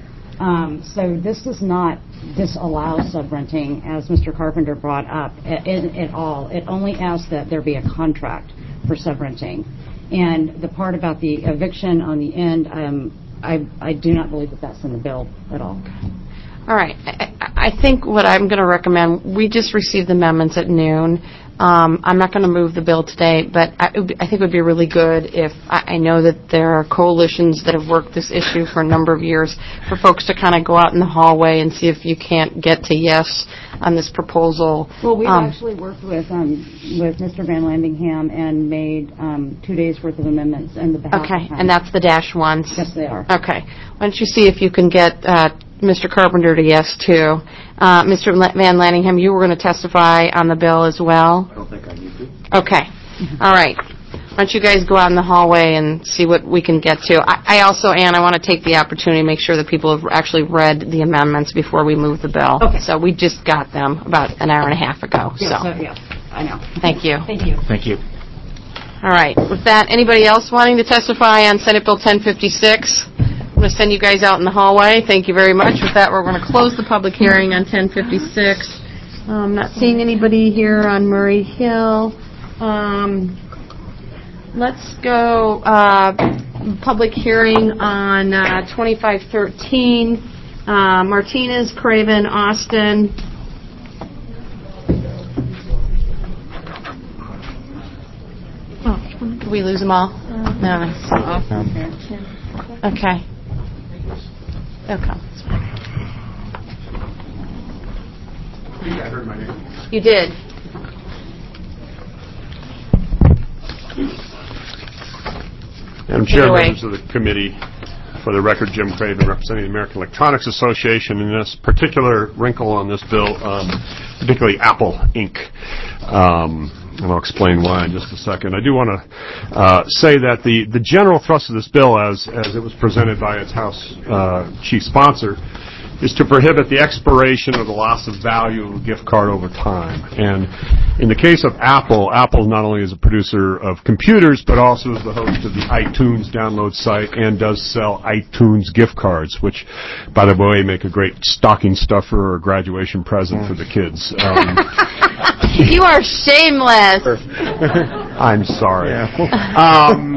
Um, so this does not disallow sub-renting, as Mister Carpenter brought up, at, at all. It only asks that there be a contract for sub-renting. And the part about the eviction on the end, um, I, I do not believe that that's in the bill at all. All right. I, I think what I'm going to recommend, we just received amendments at noon. Um, I'm not going to move the bill today, but I, it would be, I think it would be really good if, I, I know that there are coalitions that have worked this issue for a number of years, for folks to kind of go out in the hallway and see if you can't get to yes on this proposal. Well, we've um, actually worked with um, with Mister Van Landingham and made um, two days' worth of amendments in the behalf Okay, of and that's the dash ones? Yes, they are. Okay. Why don't you see if you can get uh, Mister Carpenter to yes, too. Uh, Mister Van Landingham, you were going to testify on the bill as well? I don't think I need to. Okay. All right. Why don't you guys go out in the hallway and see what we can get to. I, I also, Ann, I want to take the opportunity to make sure that people have actually read the amendments before we move the bill. Okay. So we just got them about an hour and a half ago. Yes, so. uh, yes, I know. Thank you. Thank you. Thank you. All right. With that, anybody else wanting to testify on Senate Bill ten fifty-six? I'm going to send you guys out in the hallway. Thank you very much. With that, we're going to close the public hearing on ten fifty-six. I'm not seeing anybody here on Murray Hill. Um, let's go uh, public hearing on uh, twenty-five thirteen. Uh, Martinez, Craven, Austin. Oh, did we lose them all? No. Okay. Okay. I heard my name. You did. Madam Chair, members of the committee, for the record, Jim Craven, representing the American Electronics Association. In this particular wrinkle on this bill, um, particularly Apple Incorporated. Um, and I'll explain why in just a second. I do want to uh, say that the, the general thrust of this bill, as, as it was presented by its House uh, chief sponsor, is to prohibit the expiration or the loss of value of a gift card over time. And in the case of Apple, Apple not only is a producer of computers, but also is the host of the iTunes download site and does sell iTunes gift cards, which, by the way, make a great stocking stuffer or graduation present for the kids. Um, You are shameless. I'm sorry. Um,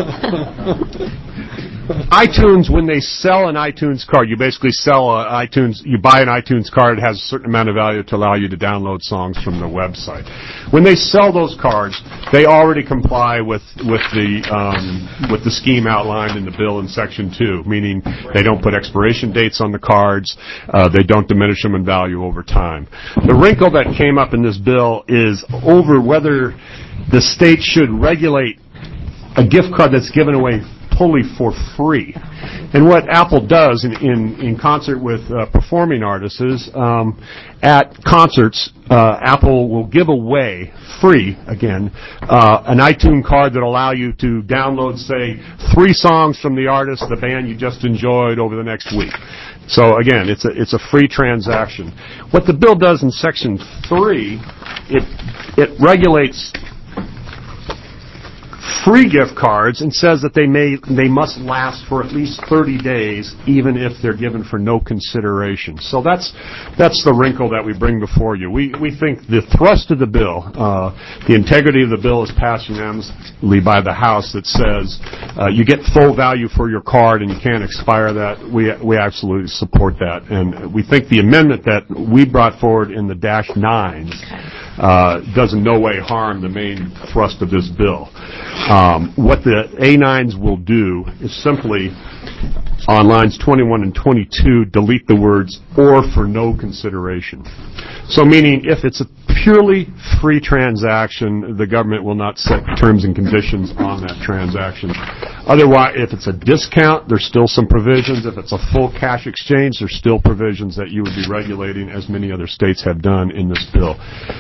iTunes, when they sell an iTunes card, you basically sell an iTunes, you buy an iTunes card, it has a certain amount of value to allow you to download songs from the website. When they sell those cards, they already comply with, with the, um, with the scheme outlined in the bill in section two, meaning they don't put expiration dates on the cards, uh, they don't diminish them in value over time. The wrinkle that came up in this bill is over whether the state should regulate a gift card that's given away fully for free. And what Apple does in, in, in concert with uh, performing artists is um, at concerts, uh, Apple will give away free, again, uh, an iTunes card that will allow you to download, say, three songs from the artist, the band you just enjoyed over the next week. So again, it's a, it's a free transaction. What the bill does in section three, it, it regulates free gift cards and says that they may they must last for at least thirty days, even if they're given for no consideration. So that's that's the wrinkle that we bring before you. We we think the thrust of the bill, uh, the integrity of the bill is passed unanimously by the House that says uh, you get full value for your card and you can't expire that. We we absolutely support that, and we think the amendment that we brought forward in the dash nines uh, does in no way harm the main thrust of this bill. Um, what the A nines will do is simply, on lines twenty-one and twenty-two, delete the words "or for no consideration." So meaning if it's a purely free transaction, the government will not set terms and conditions on that transaction. Otherwise, if it's a discount, there's still some provisions. If it's a full cash exchange, there's still provisions that you would be regulating, as many other states have done in this bill.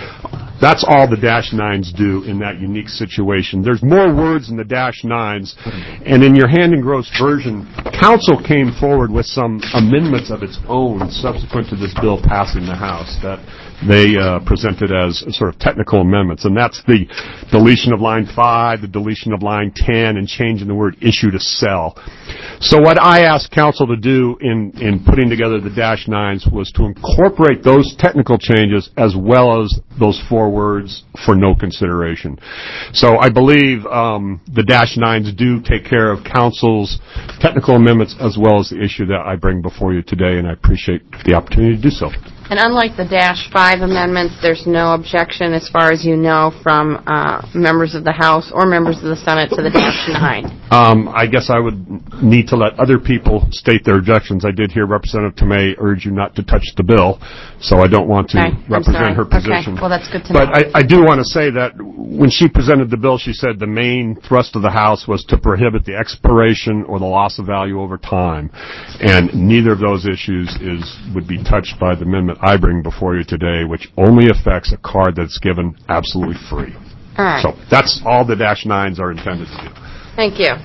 That's all the dash nines do in that unique situation. There's more words in the dash nines, and in your hand and gross version, Council came forward with some amendments of its own subsequent to this bill passing the House that they uh, presented as sort of technical amendments, and that's the deletion of line five, the deletion of line ten, and changing the word issue to sell. So what I asked Council to do in, in putting together the dash nines was to incorporate those technical changes as well as those four words for no consideration. So I believe um, the dash nines do take care of Council's technical amendments as well as the issue that I bring before you today, and I appreciate the opportunity to do so. And unlike the dash five amendments, there's no objection, as far as you know, from uh, members of the House or members of the Senate to the dash nine. Um, I guess I would need to let other people state their objections. I did hear Representative Tomei urge you not to touch the bill, so I don't want to okay, represent her position. Okay, well, that's good to know. But I, I do want to say that when she presented the bill, she said the main thrust of the House was to prohibit the expiration or the loss of value over time, and neither of those issues is would be touched by the amendment I bring before you today, which only affects a card that's given absolutely free. All right. So that's all the dash nines are intended to do. Thank you.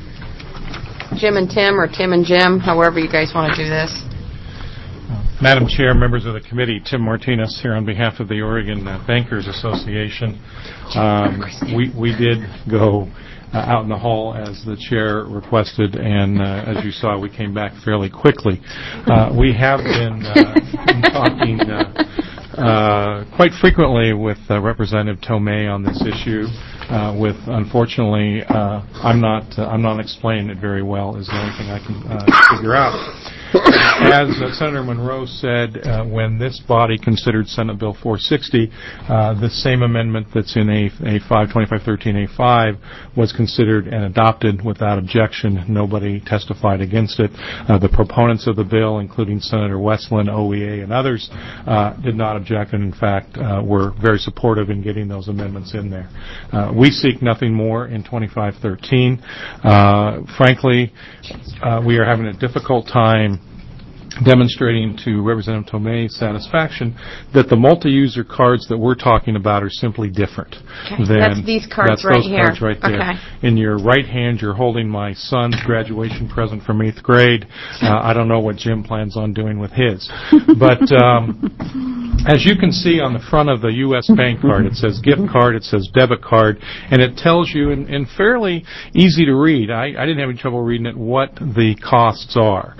Jim and Tim, or Tim and Jim, however you guys want to do this. Madam Chair, members of the committee, Tim Martinez here on behalf of the Oregon uh, Bankers Association. Um, we, we did go Uh, out in the hall as the chair requested, and uh, as you saw, we came back fairly quickly. Uh, we have been, uh, been talking uh, uh, quite frequently with uh, Representative Tomei on this issue. Uh, with unfortunately, uh, I'm not uh, I'm not explaining it very well. Is the only thing I can uh, figure out. As uh, Senator Monroe said, uh, when this body considered Senate Bill four sixty, uh, the same amendment that's in A five twenty-five thirteen A five was considered and adopted without objection. Nobody testified against it. Uh, the proponents of the bill, including Senator Westland, O E A, and others, uh, did not object, and in fact uh, were very supportive in getting those amendments in there. Uh, we seek nothing more in twenty-five thirteen. Uh, frankly, uh, we are having a difficult time demonstrating to Representative Tomei's satisfaction that the multi-user cards that we're talking about are simply different. Okay. Than, That's these cards that's right those here. cards right there. Okay. In your right hand, you're holding my son's graduation present from eighth grade. Uh, I don't know what Jim plans on doing with his. But um, as you can see on the front of the U S Bank card, it says gift card, it says debit card, and it tells you in, in fairly easy to read, I, I didn't have any trouble reading it, what the costs are.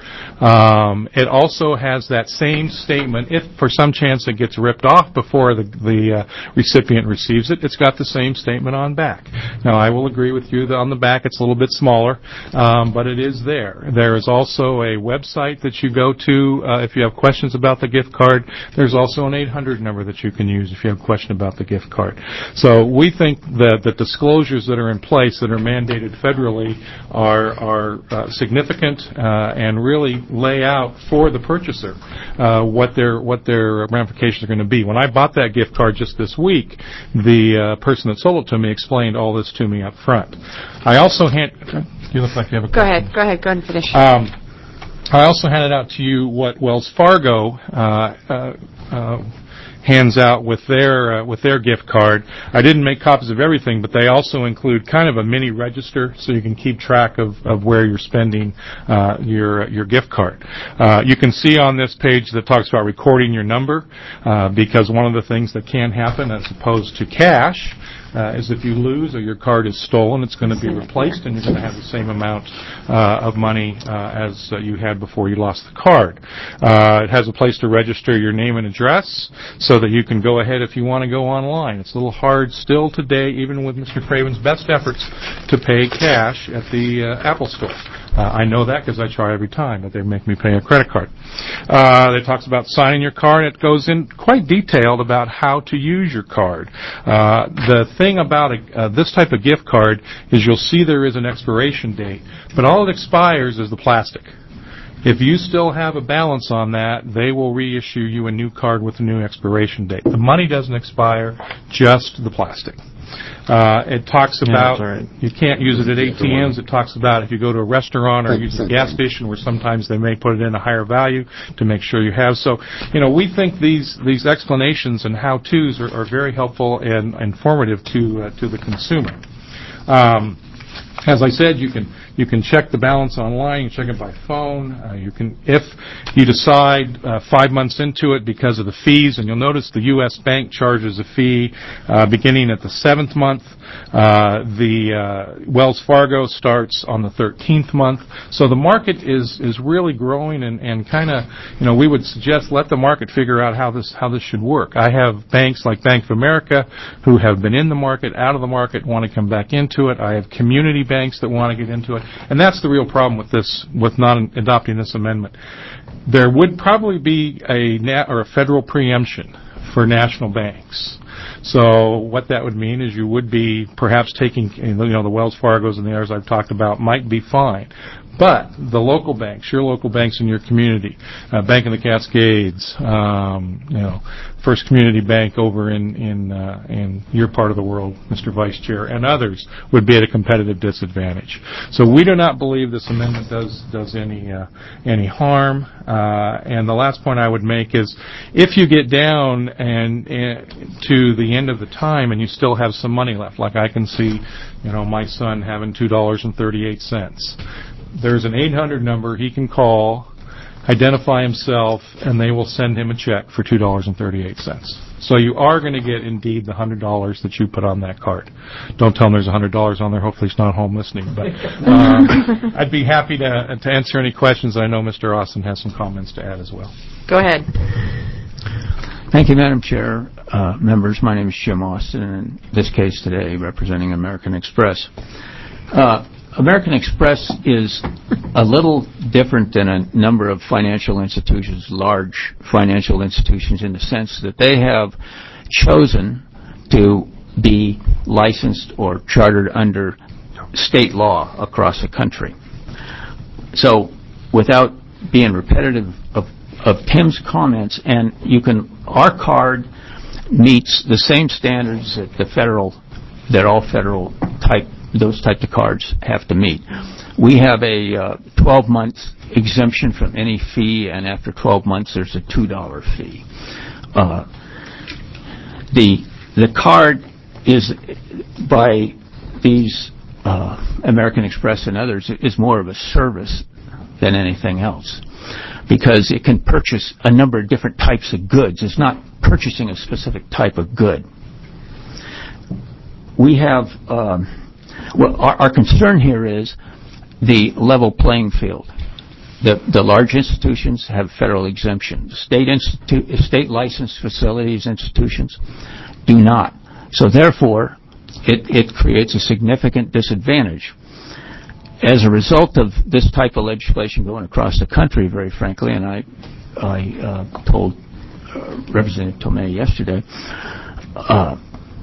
Um, it also has that same statement. If for some chance it gets ripped off before the, the uh, recipient receives it, it's got the same statement on back. Now, I will agree with you that on the back it's a little bit smaller, um, but it is there. There is also a website that you go to uh, if you have questions about the gift card. There's also an eight hundred number that you can use if you have a question about the gift card. So we think that the disclosures that are in place that are mandated federally are, are uh, significant uh, and really lay out for the purchaser uh, what their what their ramifications are going to be. When I bought that gift card just this week, the uh, person that sold it to me explained all this to me up front. I also hand. You look like you have a Go question. ahead. Go ahead. Go ahead and finish. Um, I also handed out to you what Wells Fargo uh, uh, uh, hands out with their uh, with their gift card. I didn't make copies of everything, but they also include kind of a mini register so you can keep track of, of where you're spending uh, your your gift card. Uh, you can see on this page that talks about recording your number uh, because one of the things that can happen as opposed to cash Uh, is if you lose or your card is stolen, it's going to be replaced and you're going to have the same amount uh, of money uh, as uh, you had before you lost the card. Uh, it has a place to register your name and address so that you can go ahead if you want to go online. It's a little hard still today, even with Mister Craven's best efforts, to pay cash at the uh, Apple Store. Uh, I know that because I try every time that they make me pay a credit card. Uh, it talks about signing your card. It goes in quite detailed about how to use your card. Uh, the thing about a, uh, this type of gift card is you'll see there is an expiration date, but all it expires is the plastic. If you still have a balance on that, they will reissue you a new card with a new expiration date. The money doesn't expire, just the plastic. Uh, it talks about yeah, right. you can't use it at A T Ms. It talks about if you go to a restaurant or use a gas station where sometimes they may put it in a higher value to make sure you have. So, you know, we think these these explanations and how-tos are, are very helpful and informative to uh, to the consumer. Um, as I said, you can you can check the balance online. You can check it by phone. Uh, you can, if you decide uh, five months into it because of the fees, and you'll notice the U S Bank charges a fee uh, beginning at the seventh month. Uh, the uh, Wells Fargo starts on the thirteenth month. So the market is is really growing, and, and kind of, you know, we would suggest let the market figure out how this how this should work. I have banks like Bank of America who have been in the market, out of the market, want to come back into it. I have community banks that want to get into it. And that's the real problem with this, with not adopting this amendment. There would probably be a na- or a federal preemption for national banks. So what that would mean is you would be perhaps taking, you know, the Wells Fargos and the others I've talked about might be fine. But the local banks, your local banks in your community, uh, Bank of the Cascades, um, you know, First Community Bank over in in, uh, in your part of the world, Mister Vice Chair, and others would be at a competitive disadvantage. So we do not believe this amendment does does any uh, any harm. Uh, and the last point I would make is, if you get down and, and to the end of the time and you still have some money left, like I can see, you know, my son having two dollars and thirty-eight cents. There's an eight hundred number he can call, identify himself, and they will send him a check for two dollars and thirty-eight cents. So you are going to get, indeed, the one hundred dollars that you put on that card. Don't tell him there's one hundred dollars on there. Hopefully he's not home listening. But um, I'd be happy to, to answer any questions. I know Mister Austin has some comments to add as well. Go ahead. Thank you, Madam Chair. Uh, members, my name is Jim Austin, and in this case today representing American Express. Uh, American Express is a little different than a number of financial institutions, large financial institutions, in the sense that they have chosen to be licensed or chartered under state law across the country. So without being repetitive of, of Tim's comments, and you can, our card meets the same standards that the federal, that all federal type those types of cards have to meet. We have a uh, twelve-month exemption from any fee, and after twelve months, there's a two dollar fee. Uh, the the card is, by these uh, American Express and others, is more of a service than anything else, because it can purchase a number of different types of goods. It's not purchasing a specific type of good. We have, um, well, our, our concern here is the level playing field. The, the large institutions have federal exemption. State institu- state licensed facilities, institutions, do not. So therefore, it, it creates a significant disadvantage. As a result of this type of legislation going across the country, very frankly, and I, I uh, told uh, Representative Tomei yesterday, uh,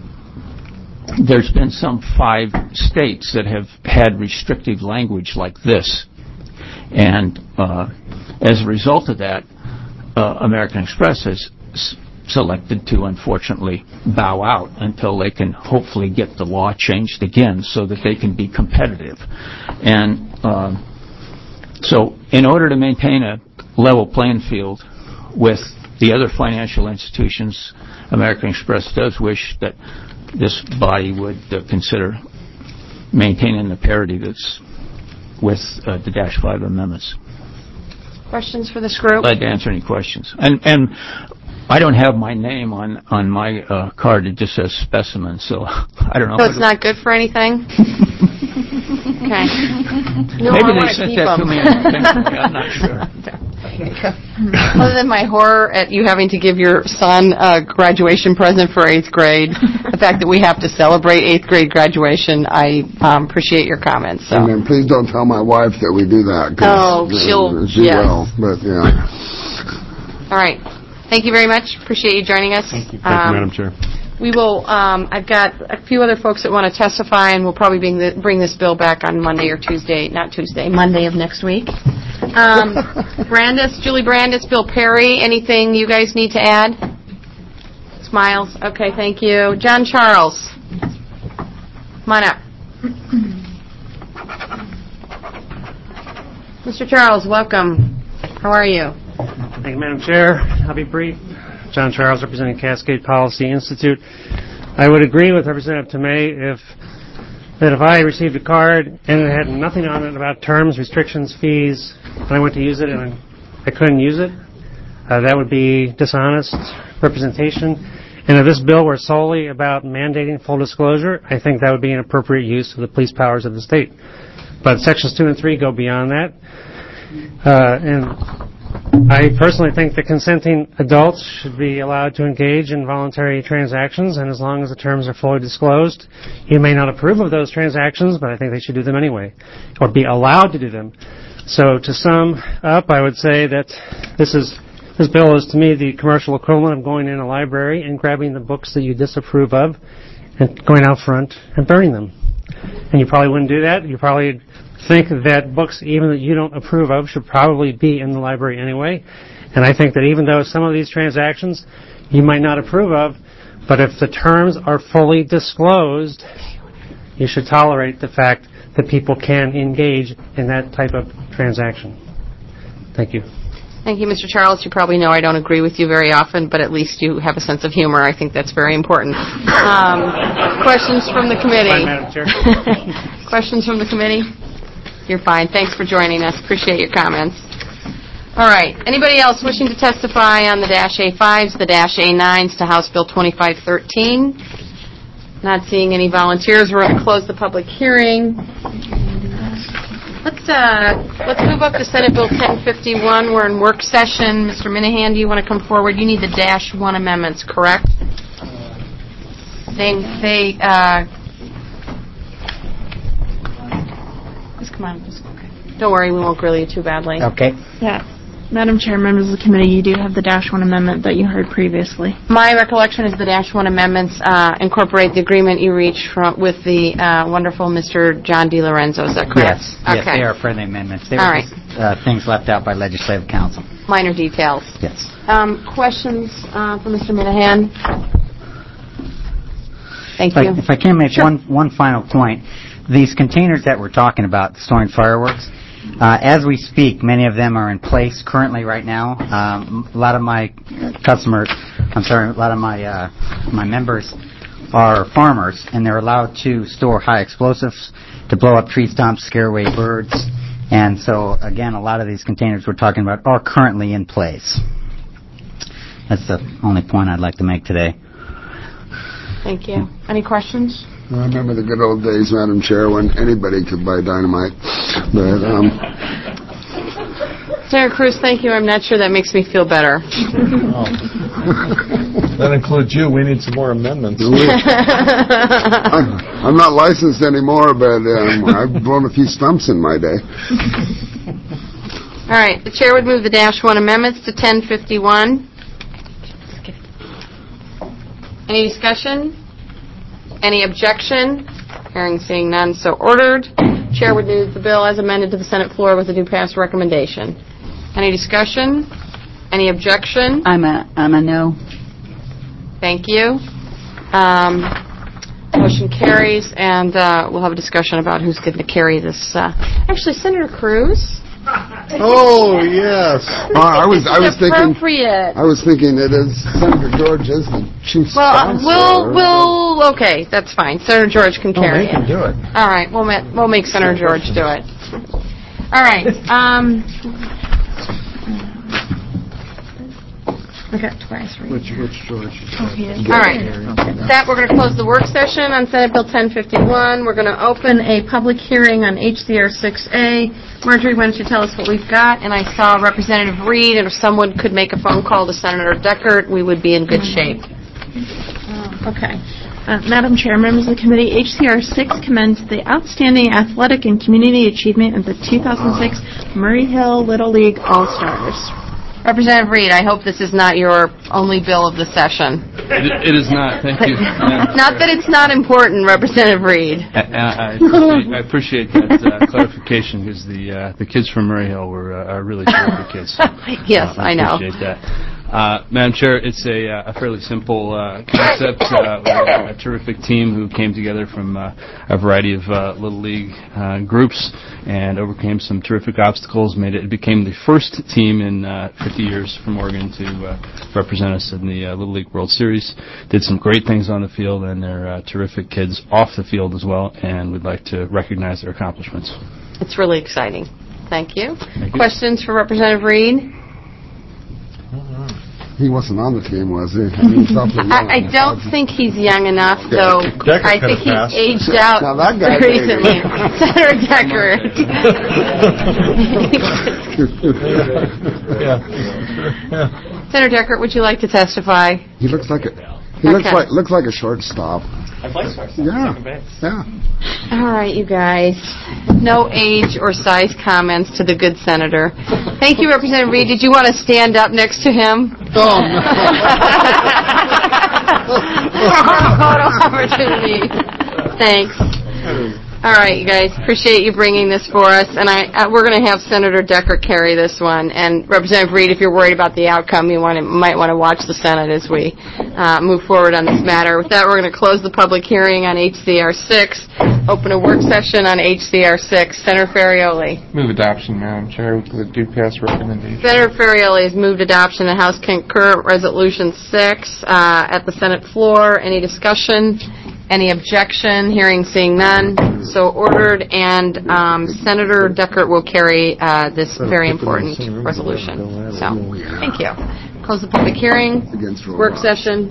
there's been some five states that have had restrictive language like this. And uh, as a result of that, uh, American Express has s- selected to, unfortunately, bow out until they can hopefully get the law changed again so that they can be competitive. And uh, so in order to maintain a level playing field with the other financial institutions, American Express does wish that this body would uh, consider maintaining the parity that's with uh, the Dash five amendments. Questions for this group? Glad to answer any questions. And and I don't have my name on on my uh, card. It just says specimen, so I don't know. So it's not good for anything? Okay. No, Maybe I they wanna sent keep that to them. me. intentionally. I'm not sure. Other than my horror at you having to give your son a graduation present for eighth grade, the fact that we have to celebrate eighth grade graduation, I um, appreciate your comments. So. And then please don't tell my wife that we do that. 'Cause, Oh, uh, she'll- She yes. will, but yeah. All right. Thank you very much. Appreciate you joining us. Thank you, Thank you, Madam Chair. We will, um, I've got a few other folks that want to testify, and we'll probably bring, the, bring this bill back on Monday or Tuesday, not Tuesday, Monday of next week. Um, Brandis, Julie Brandis, Bill Perry, anything you guys need to add? Smiles? Okay, thank you. John Charles. Come on up. Mister Charles, welcome. How are you? Thank you, Madam Chair. I'll be brief. John Charles, representing Cascade Policy Institute. I would agree with Representative Tomei if that if I received a card and it had nothing on it about terms, restrictions, fees, and I went to use it and I couldn't use it, uh, that would be dishonest representation. And if this bill were solely about mandating full disclosure, I think that would be an appropriate use of the police powers of the state. But sections two and three go beyond that. Uh, and I personally think that consenting adults should be allowed to engage in voluntary transactions, and as long as the terms are fully disclosed, you may not approve of those transactions, but I think they should do them anyway, or be allowed to do them. So to sum up, I would say that this is this bill is to me the commercial equivalent of going in a library and grabbing the books that you disapprove of and going out front and burning them. And you probably wouldn't do that. You probably think that books, even that you don't approve of, should probably be in the library anyway. And I think that even though some of these transactions you might not approve of, but if the terms are fully disclosed, you should tolerate the fact that people can engage in that type of transaction. Thank you. Thank you, Mister Charles. You probably know I don't agree with you very often, but at least you have a sense of humor. I think that's very important. Um, questions from the committee? Fine, Madam Chair. Questions from the committee? You're fine. Thanks for joining us. Appreciate your comments. All right. Anybody else wishing to testify on the Dash A fives, the Dash A nines to House Bill twenty-five thirteen? Not seeing any volunteers. We're going to close the public hearing. Let's uh, let's move up to Senate Bill ten fifty-one. We're in work session. Mister Minahan, do you want to come forward? You need the Dash one amendments, correct? They they. Uh, just come on. Just, okay. Don't worry, we won't grill you too badly. Okay. Yeah. Madam Chair, members of the committee, you do have the Dash one amendment that you heard previously. My recollection is the Dash one amendments uh, incorporate the agreement you reached from, with the uh, wonderful Mister John DiLorenzo. Is that correct? Yes. Okay. Yes, they are friendly amendments. They All were right. just, uh, things left out by Legislative Council. Minor details. Yes. Um, questions uh, for Mister Minahan? Thank If I, you. if I can make Sure. one one final point, these containers that we're talking about, storing fireworks, uh, as we speak, many of them are in place currently right now. Um, a lot of my customers, I'm sorry, a lot of my uh, my members are farmers, and they're allowed to store high explosives to blow up tree stumps, scare away birds. And so, again, a lot of these containers we're talking about are currently in place. That's the only point I'd like to make today. Thank you. Any questions? I remember the good old days, Madam Chair, when anybody could buy dynamite. But, um... Senator Cruz, thank you. I'm not sure that makes me feel better. Oh. That includes you. We need some more amendments. I'm, I'm not licensed anymore, but um, I've blown a few stumps in my day. All right. The chair would move the dash one amendments to ten fifty-one. Any discussion? Any objection? Hearing, seeing none, so ordered. Chair would move the bill as amended to the Senate floor with a due pass recommendation. Any discussion? Any objection? I'm a, I'm a no. Thank you. Um, motion carries, and uh, we'll have a discussion about who's going to carry this. Uh, actually, Senator Cruz. Oh yes. Uh, I was I was thinking appropriate. I was thinking it is Senator George is the chief Well, uh, sponsor. we'll we'll okay, that's fine. Senator George can carry oh, they can it. do it. All right, we'll ma- we'll make Senator George do it. All right. Um, I got twice. Right? Which which George? Okay. All right. That we're going to close the work session on Senate Bill ten fifty-one. We're going to open a public hearing on H C R six A. Marjorie, why don't you tell us what we've got? And I saw Representative Reed, and if someone could make a phone call to Senator Deckert, we would be in good shape. Oh, okay. Uh, Madam Chair, members of the committee, H C R six commends the outstanding athletic and community achievement of the two thousand six Murray Hill Little League All-Stars. Representative Reed, I hope this is not your only bill of the session. It, it is not. Thank you. Not that it's not important, Representative Reed. I, I, appreciate, I appreciate that uh, clarification, because the uh, the kids from Murray Hill were uh, are really terrific kids. So, yes, uh, I, I know. Appreciate that. Uh, Madam Chair, it's a, uh, a fairly simple uh, concept. Uh, we're a terrific team who came together from uh, a variety of uh, Little League uh, groups and overcame some terrific obstacles. Made it, it became the first team in uh, fifty years from Oregon to uh, represent us in the uh, Little League World Series. Did some great things on the field, and they're uh, terrific kids off the field as well, and we'd like to recognize their accomplishments. It's really exciting. Thank you. Thank you. Questions for Representative Reed? He wasn't on the team, was he? I, mean, I, I don't think he's young enough, Okay. though. Deckard I could think have he's passed. aged out Now that guy's recently. aging. Senator Deckard. Senator Deckard, would you like to testify? He looks like a he looks Okay. like looks like a shortstop. I play shortstop. Yeah. Yeah. All right, you guys. No age or size comments to the good senator. Thank you, Representative Reed. Did you want to stand up next to him? Oh, no. Photo opportunity. Thanks. All right, you guys. Appreciate you bringing this for us, and I uh, we're going to have Senator Deckard carry this one. And Representative Reed, if you're worried about the outcome, you want to, might want to watch the Senate as we uh, move forward on this matter. With that, we're going to close the public hearing on H C R six. Open a work session on H C R six. Senator Ferrioli. Move adoption, Madam Chair, with the due pass recommendation. Senator Ferrioli has moved adoption of House Concurrent Resolution six uh, at the Senate floor. Any discussion? Any objection? Hearing, seeing none. So ordered, and um, Senator Deckard will carry uh, this very important resolution. So, thank you. Close the public hearing. Work session.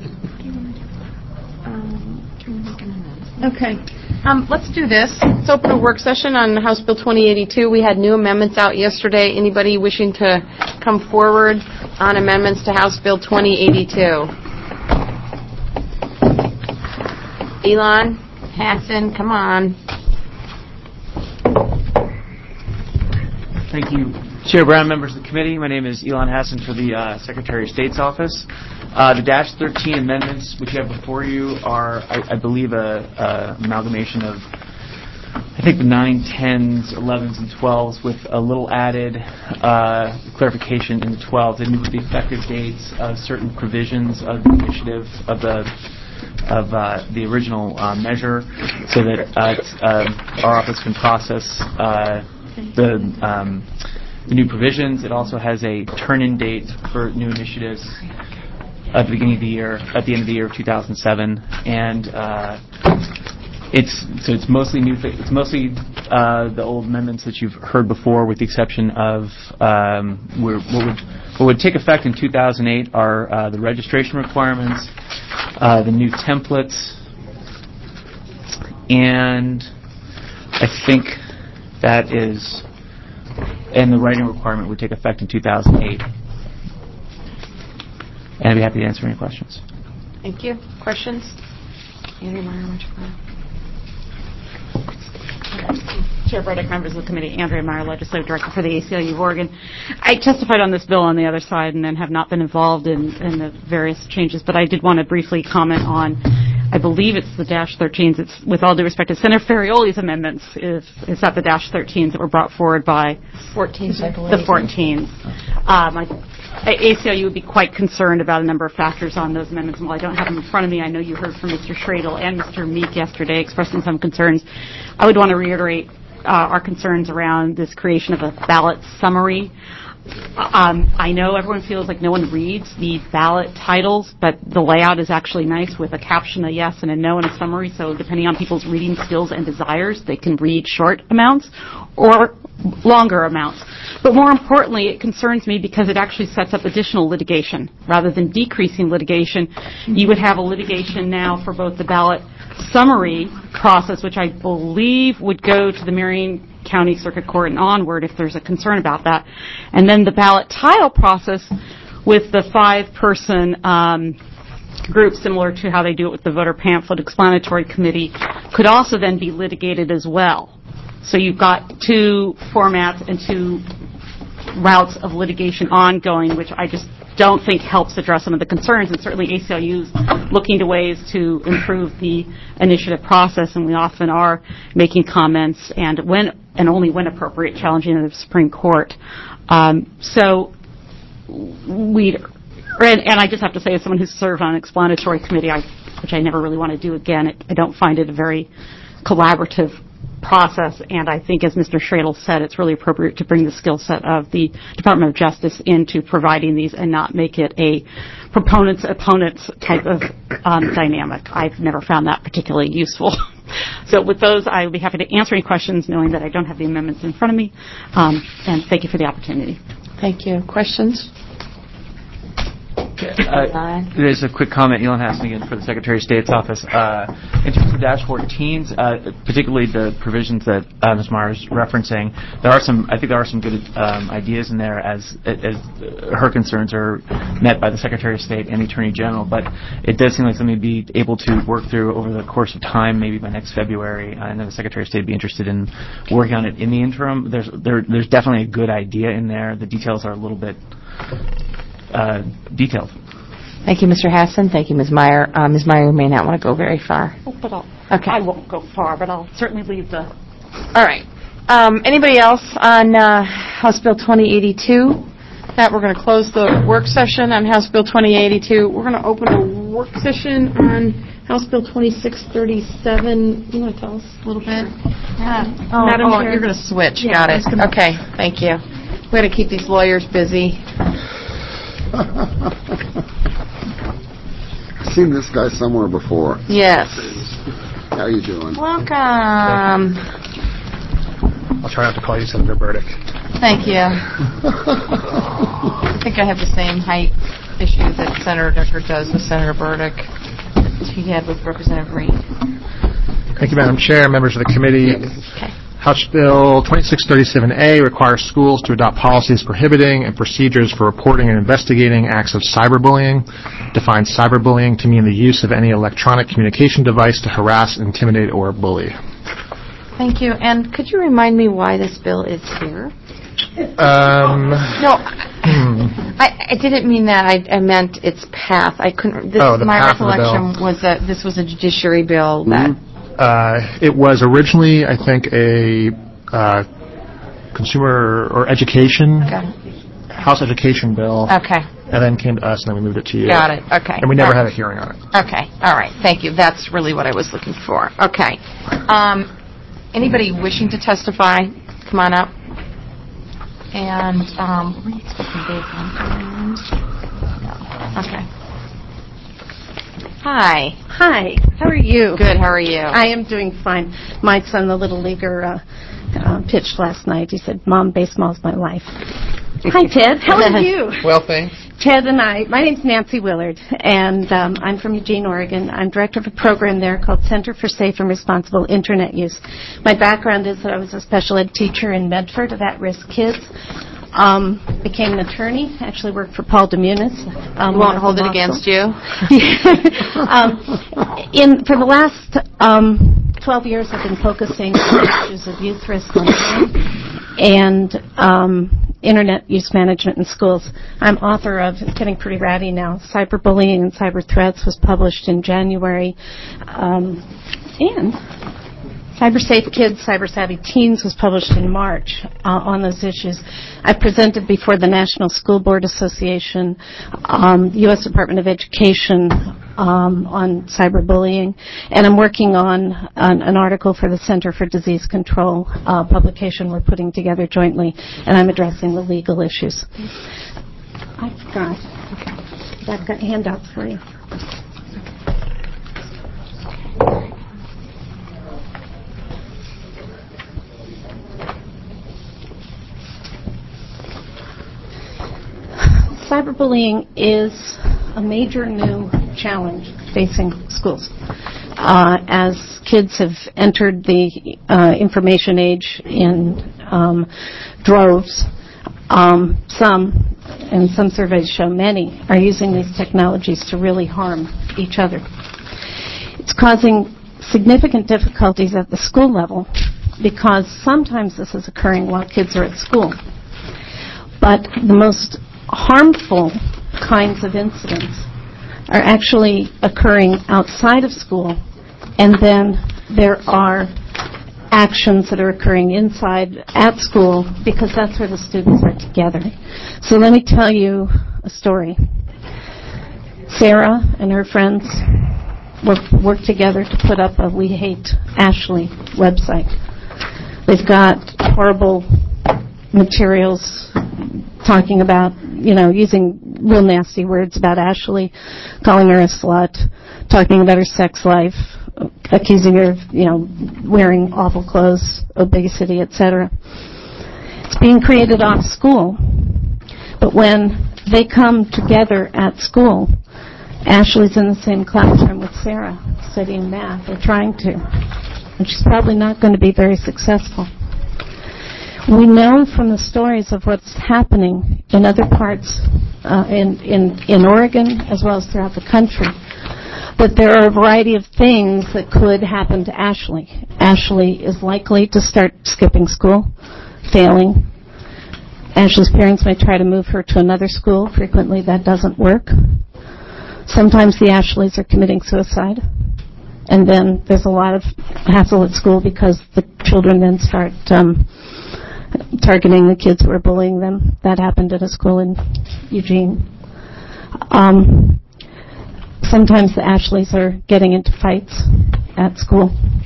Okay. Um, let's do this. Let's open a work session on House Bill twenty eighty-two. We had new amendments out yesterday. Anybody wishing to come forward on amendments to House Bill twenty eighty-two? Elon, Hassan, come on. Thank you, Chair Brown, members of the committee. My name is Elon Hassan for the uh, Secretary of State's office. Uh, the Dash thirteen amendments, which you have before you, are, I, I believe, a, a amalgamation of, I think, the nine, tens, elevens, and twelves, with a little added uh, clarification in the twelves. They move the effective dates of certain provisions of the initiative of the of uh, the original uh, measure, so that uh, it's, uh, our office can process uh, the, um, the new provisions. It also has a turn-in date for new initiatives at the beginning of the year, at the end of the year of two thousand seven, and uh, it's so it's mostly new. It's mostly uh, the old amendments that you've heard before, with the exception of um, we're, what would what would take effect in two thousand eight are uh, the registration requirements, uh, the new templates, and I think that is, and the writing requirement would take effect in two thousand eight. And I'd be happy to answer any questions. Thank you. Questions? Andrea Meyer, why don't you go? Chair Burdick, members of the committee, Andrea Meyer, Legislative Director for the A C L U of Oregon. I testified on this bill on the other side and then have not been involved in, in the various changes, but I did want to briefly comment on, I believe it's the dash thirteens. It's, with all due respect to Senator Ferrioli's amendments, is, is that the dash thirteens that were brought forward by fourteens, I believe. The fourteens. Um, I, A C L U would be quite concerned about a number of factors on those amendments. And while I don't have them in front of me, I know you heard from Mister Schradel and Mister Meek yesterday expressing some concerns. I would want to reiterate uh, our concerns around this creation of a ballot summary. Um, I know everyone feels like no one reads the ballot titles, but the layout is actually nice with a caption, a yes and a no, and a summary. So depending on people's reading skills and desires, they can read short amounts or longer amounts. But more importantly, it concerns me because it actually sets up additional litigation. Rather than decreasing litigation, you would have a litigation now for both the ballot summary process, which I believe would go to the Marion County Circuit Court and onward if there's a concern about that, and then the ballot tile process with the five-person um, group, similar to how they do it with the voter pamphlet explanatory committee, could also then be litigated as well. So you've got two formats and two routes of litigation ongoing, which I just don't think helps address some of the concerns, and certainly A C L U is looking to ways to improve the initiative process, and we often are making comments and when and only when appropriate challenging the Supreme Court. Um, so we and, and I just have to say, as someone who's served on an explanatory committee, I, which I never really want to do again, it, I don't find it a very collaborative process, and I think, as Mister Schradel said, it's really appropriate to bring the skill set of the Department of Justice into providing these and not make it a proponents-opponents type of um, dynamic. I've never found that particularly useful. So with those, I would be happy to answer any questions, knowing that I don't have the amendments in front of me, um, and thank you for the opportunity. Thank you. Questions? Uh, there's a quick comment, Elon Hassan again for the Secretary of State's office. Uh, in terms of dash fourteens, uh, particularly the provisions that uh, Miz Meyer is referencing, there are some. I think there are some good um, ideas in there, as as her concerns are met by the Secretary of State and the Attorney General. But it does seem like something to be able to work through over the course of time, maybe by next February. I know the Secretary of State would be interested in working on it in the interim. There's there, there's definitely a good idea in there. The details are a little bit Uh, detailed. Thank you, Mister Hassan. Thank you, Miz Meyer. Uh, Miz Meyer may not want to go very far. Oh, but I'll, okay. I won't go far, but I'll certainly leave the... All right. Um, anybody else on uh, House Bill twenty eighty-two? That we're going to close the work session on House Bill twenty eighty-two. We're going to open a work session on House Bill twenty-six thirty-seven. You want to tell us a little bit? Yeah. Oh, Madam oh Chair. You're going to switch. Yeah, Got it. Okay. Thank you. We got to keep these lawyers busy. I've seen this guy somewhere before. Yes. How you doing? Welcome. I'll try not to call you Senator Burdick. Thank you. I think I have the same height issue that Senator Decker does with Senator Burdick. He had with Representative Reed. Thank you, Madam Chair, members of the committee. Okay. House Bill twenty-six thirty-seven A requires schools to adopt policies prohibiting and procedures for reporting and investigating acts of cyberbullying. Defines cyberbullying to mean the use of any electronic communication device to harass, intimidate, or bully. Thank you. And could you remind me why this bill is here? Um, no, I, I didn't mean that. I, I meant its path. I couldn't. This, oh, the my path of the recollection bill. was that this was a judiciary bill that. Mm-hmm. Uh, it was originally, I think, a uh, consumer or education, okay. House education bill. Okay. and then came to us, and then we moved it to you. Got it. Okay. And we never All had right. a hearing on it. Okay. All right. Thank you. That's really what I was looking for. Okay. Um, anybody wishing to testify, come on up. And um, were you expecting Dave on? No. Okay. Hi. Hi. How are you? Good. How are you? I am doing fine. My son, the little leaguer, uh, uh, pitched last night. He said, "Mom, baseball's my life." Hi, Ted. How are you? Well, thanks. Ted and I, my name's Nancy Willard, and um, I'm from Eugene, Oregon. I'm director of a program there called Center for Safe and Responsible Internet Use. My background is that I was a special ed teacher in Medford of at-risk kids. Um, became an attorney, actually worked for Paul Demunis. Um, Won't hold it against you. um, in, for the last um, twelve years, I've been focusing on issues of youth risk online and um, internet use management in schools. I'm author of, it's getting pretty ratty now, Cyberbullying and Cyber Threats was published in January. Um, and Cyber Safe Kids, Cyber Savvy Teens was published in March uh, on those issues. I presented before the National School Board Association, um, the U S Department of Education um, on cyberbullying, and I'm working on an, an article for the Center for Disease Control uh, publication we're putting together jointly, and I'm addressing the legal issues. I forgot. I've got handouts for you. Cyberbullying is a major new challenge facing schools. Uh, as kids have entered the uh, information age in um, droves, um, some, and some surveys show many, are using these technologies to really harm each other. It's causing significant difficulties at the school level because sometimes this is occurring while kids are at school. But the most harmful kinds of incidents are actually occurring outside of school, and then there are actions that are occurring inside at school because that's where the students are together. So let me tell you a story. Sarah and her friends work, work together to put up a We Hate Ashley website. They've got horrible materials talking about, you know, using real nasty words about Ashley, calling her a slut, talking about her sex life, accusing her of, you know, wearing awful clothes, obesity, et cetera. It's being created off school, but when they come together at school, Ashley's in the same classroom with Sarah, studying math, or trying to, and she's probably not going to be very successful. We know from the stories of what's happening in other parts, uh, in, in, in Oregon as well as throughout the country, that there are a variety of things that could happen to Ashley. Ashley is likely to start skipping school, failing. Ashley's parents may try to move her to another school. Frequently that doesn't work. Sometimes the Ashleys are committing suicide. And then there's a lot of hassle at school because the children then start um, targeting the kids who are bullying them. That happened at a school in Eugene. Um, sometimes the Ashleys are getting into fights at school.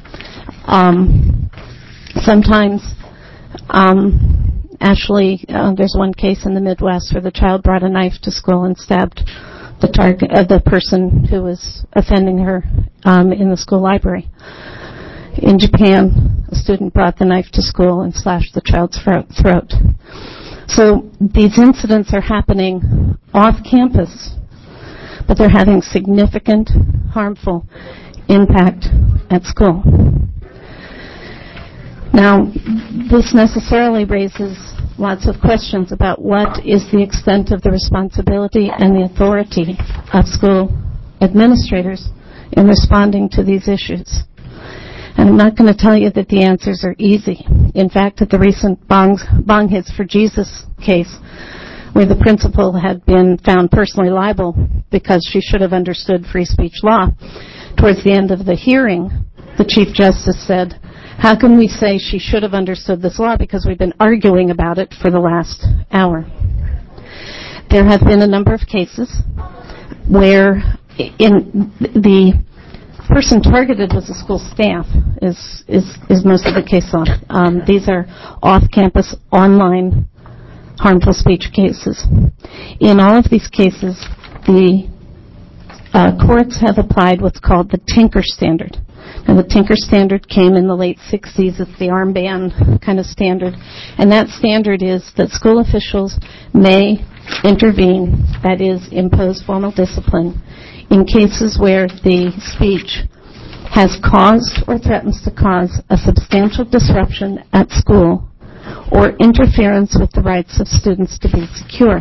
Um, sometimes um, Ashley, uh, there's one case in the Midwest where the child brought a knife to school and stabbed the target, uh, the person who was offending her um, in the school library. In Japan, a student brought the knife to school and slashed the child's throat. So these incidents are happening off campus, but they're having significant harmful impact at school. Now, this necessarily raises lots of questions about what is the extent of the responsibility and the authority of school administrators in responding to these issues. And I'm not going to tell you that the answers are easy. In fact, at the recent Bong, Bong Hits for Jesus case, where the principal had been found personally liable because she should have understood free speech law, towards the end of the hearing, the Chief Justice said, how can we say she should have understood this law because we've been arguing about it for the last hour? there have been a number of cases where in the person targeted was the school staff is is, is most of the case law. Um, these are off-campus, online harmful speech cases. In all of these cases, the uh, courts have applied what's called the Tinker Standard. And the Tinker Standard came in the late sixties. It's the armband kind of standard. And that standard is that school officials may intervene, that is, impose formal discipline, in cases where the speech has caused or threatens to cause a substantial disruption at school or interference with the rights of students to be secure.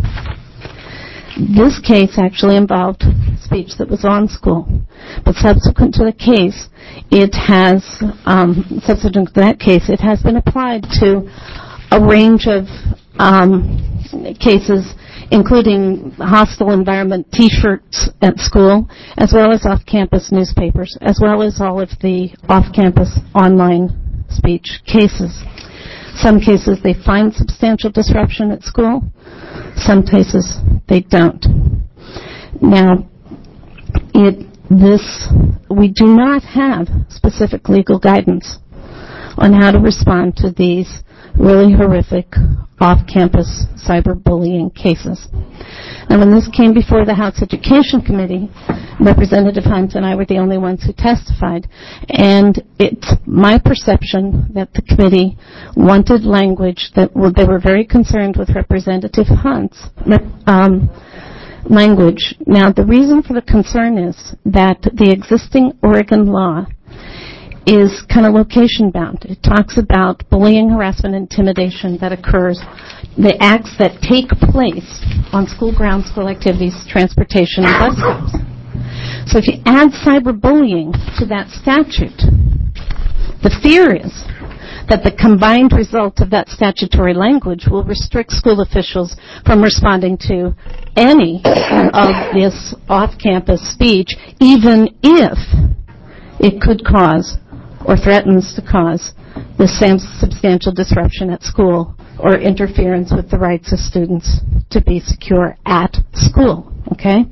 This case actually involved speech that was on school, but subsequent to the case, it has, um, subsequent to that case, it has been applied to a range of um, cases, including hostile environment T-shirts at school, as well as off-campus newspapers, as well as all of the off-campus online speech cases. Some cases they find substantial disruption at school. Some cases they don't. Now, it, this, we do not have specific legal guidance on how to respond to these really horrific off-campus cyberbullying cases. And when this came before the House Education Committee, Representative Hunt and I were the only ones who testified. And it's my perception that the committee wanted language that well, they were very concerned with Representative Hunt's um, language. Now, the reason for the concern is that the existing Oregon law is kind of location-bound. It talks about bullying, harassment, intimidation that occurs, the acts that take place on school grounds, school activities, transportation, and bus stops. So if you add cyberbullying to that statute, the fear is that the combined result of that statutory language will restrict school officials from responding to any of this off-campus speech, even if it could cause or threatens to cause the same substantial disruption at school or interference with the rights of students to be secure at school, okay?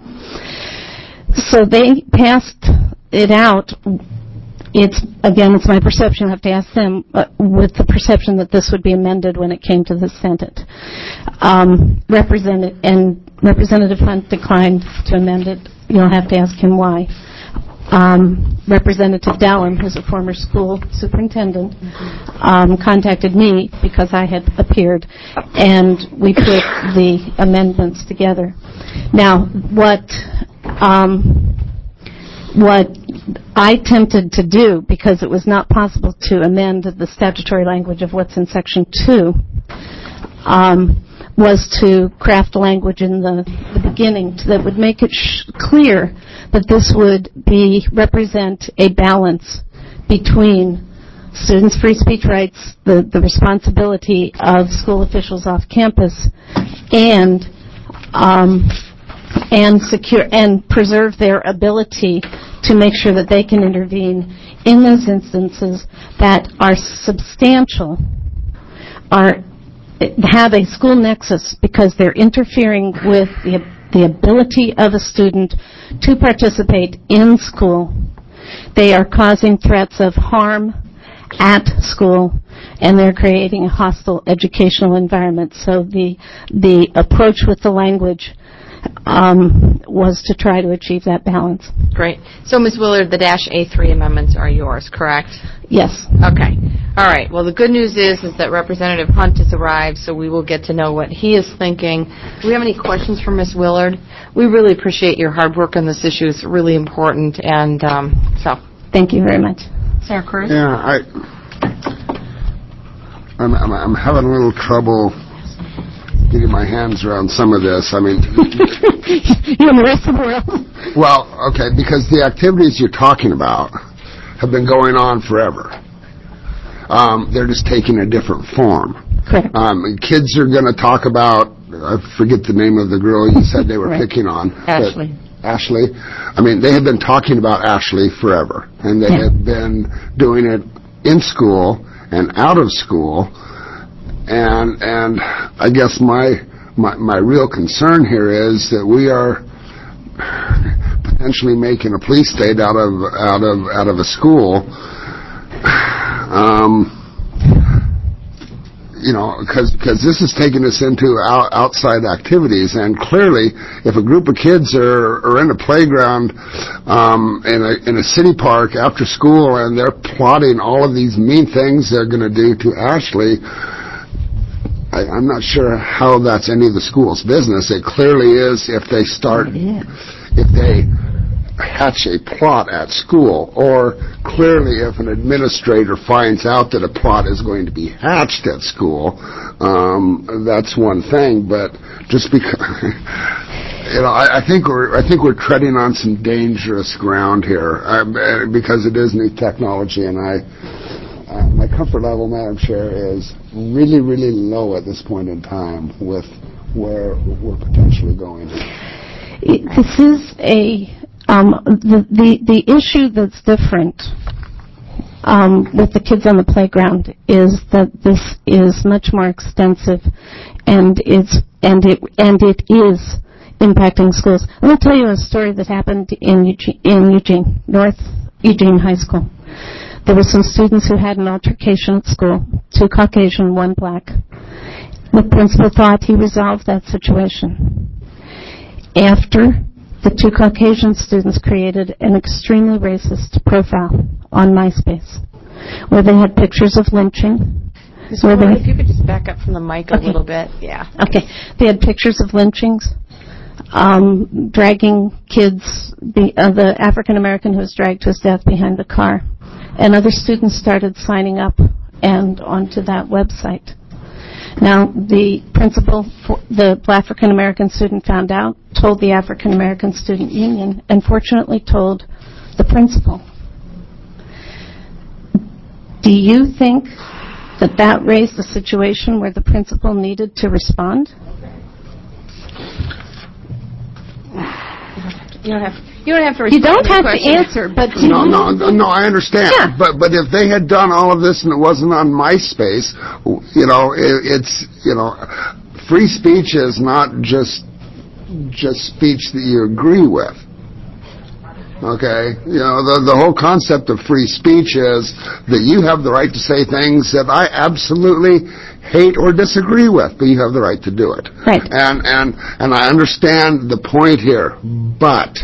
So they passed it out. It's, again, it's my perception, I have to ask them, uh, with the perception that this would be amended when it came to the Senate. Um, Representative, and Representative Hunt declined to amend it. You'll have to ask him why. Um, Representative Dallin, who's a former school superintendent, um, contacted me because I had appeared, and we put the amendments together. Now, what um, what I attempted to do, because it was not possible to amend the statutory language of what's in Section two, um, was to craft language in the, the beginning that would make it sh- clear that this would be represent a balance between students' free speech rights, the, the responsibility of school officials off campus, and um, and secure and preserve their ability to make sure that they can intervene in those instances that are substantial, are have a school nexus because they're interfering with the, the ability of a student to participate in school. They are causing threats of harm at school, and they're creating a hostile educational environment. So the the approach with the language um, was to try to achieve that balance. Great. So, Miz Willard, the dash A three amendments are yours, correct? Yes. Okay. All right. Well, the good news is is that Representative Hunt has arrived, so we will get to know what he is thinking. Do we have any questions for Miz Willard? We really appreciate your hard work on this issue. It's really important, and um, so. Thank you very much. Senator Cruz? Yeah, I, I'm, I'm, I'm having a little trouble getting my hands around some of this. I mean, you and the rest of the world. Well, okay, because the activities you're talking about have been going on forever. Um, they're just taking a different form. Correct. Um, kids are going to talk about, I forget the name of the girl you said they were right. picking on. Ashley. Ashley. I mean, they have been talking about Ashley forever, and they yeah. have been doing it in school and out of school. And and I guess my my, my real concern here is that we are potentially making a police state out of out of out of a school. Um, you know, because because this is taking us into out, outside activities, and clearly, if a group of kids are, are in a playground um, in a in a city park after school, and they're plotting all of these mean things they're going to do to Ashley, I, I'm not sure how that's any of the school's business. It clearly is if they start, if they hatch a plot at school, or clearly if an administrator finds out that a plot is going to be hatched at school, um, that's one thing. But just because, you know, I, I think we're I think we're treading on some dangerous ground here uh, because it is new technology, and I. Uh, my comfort level, Madam Chair, is really, really low at this point in time with where we're potentially going. It, this is a um, the, the the issue that's different um, with the kids on the playground is that this is much more extensive, and it's and it and it is impacting schools. I'm going to tell you a story that happened in Eugene, in Eugene, North Eugene High School. There were some students who had an altercation at school, two Caucasian, one black. The principal thought he resolved that situation. After the two Caucasian students created an extremely racist profile on MySpace, where they had pictures of lynching. Where they, if you could just back up from the mic a okay. little bit. Yeah. Okay. They had pictures of lynchings, um, dragging kids, the, uh, the African-American who was dragged to his death behind the car. And other students started signing up and onto that website. Now, the principal, for the African-American student found out, told the African-American Student Union, and fortunately told the principal. Do you think that that raised a situation where the principal needed to respond? You don't have. You don't have to. You don't have question. to answer, but do no, you no, no, no. I understand. Yeah. But but if they had done all of this and it wasn't on MySpace, you know, it, it's you know, free speech is not just just speech that you agree with. Okay, you know, the the whole concept of free speech is that you have the right to say things that I absolutely hate or disagree with, but you have the right to do it. Right. And and and I understand the point here, but.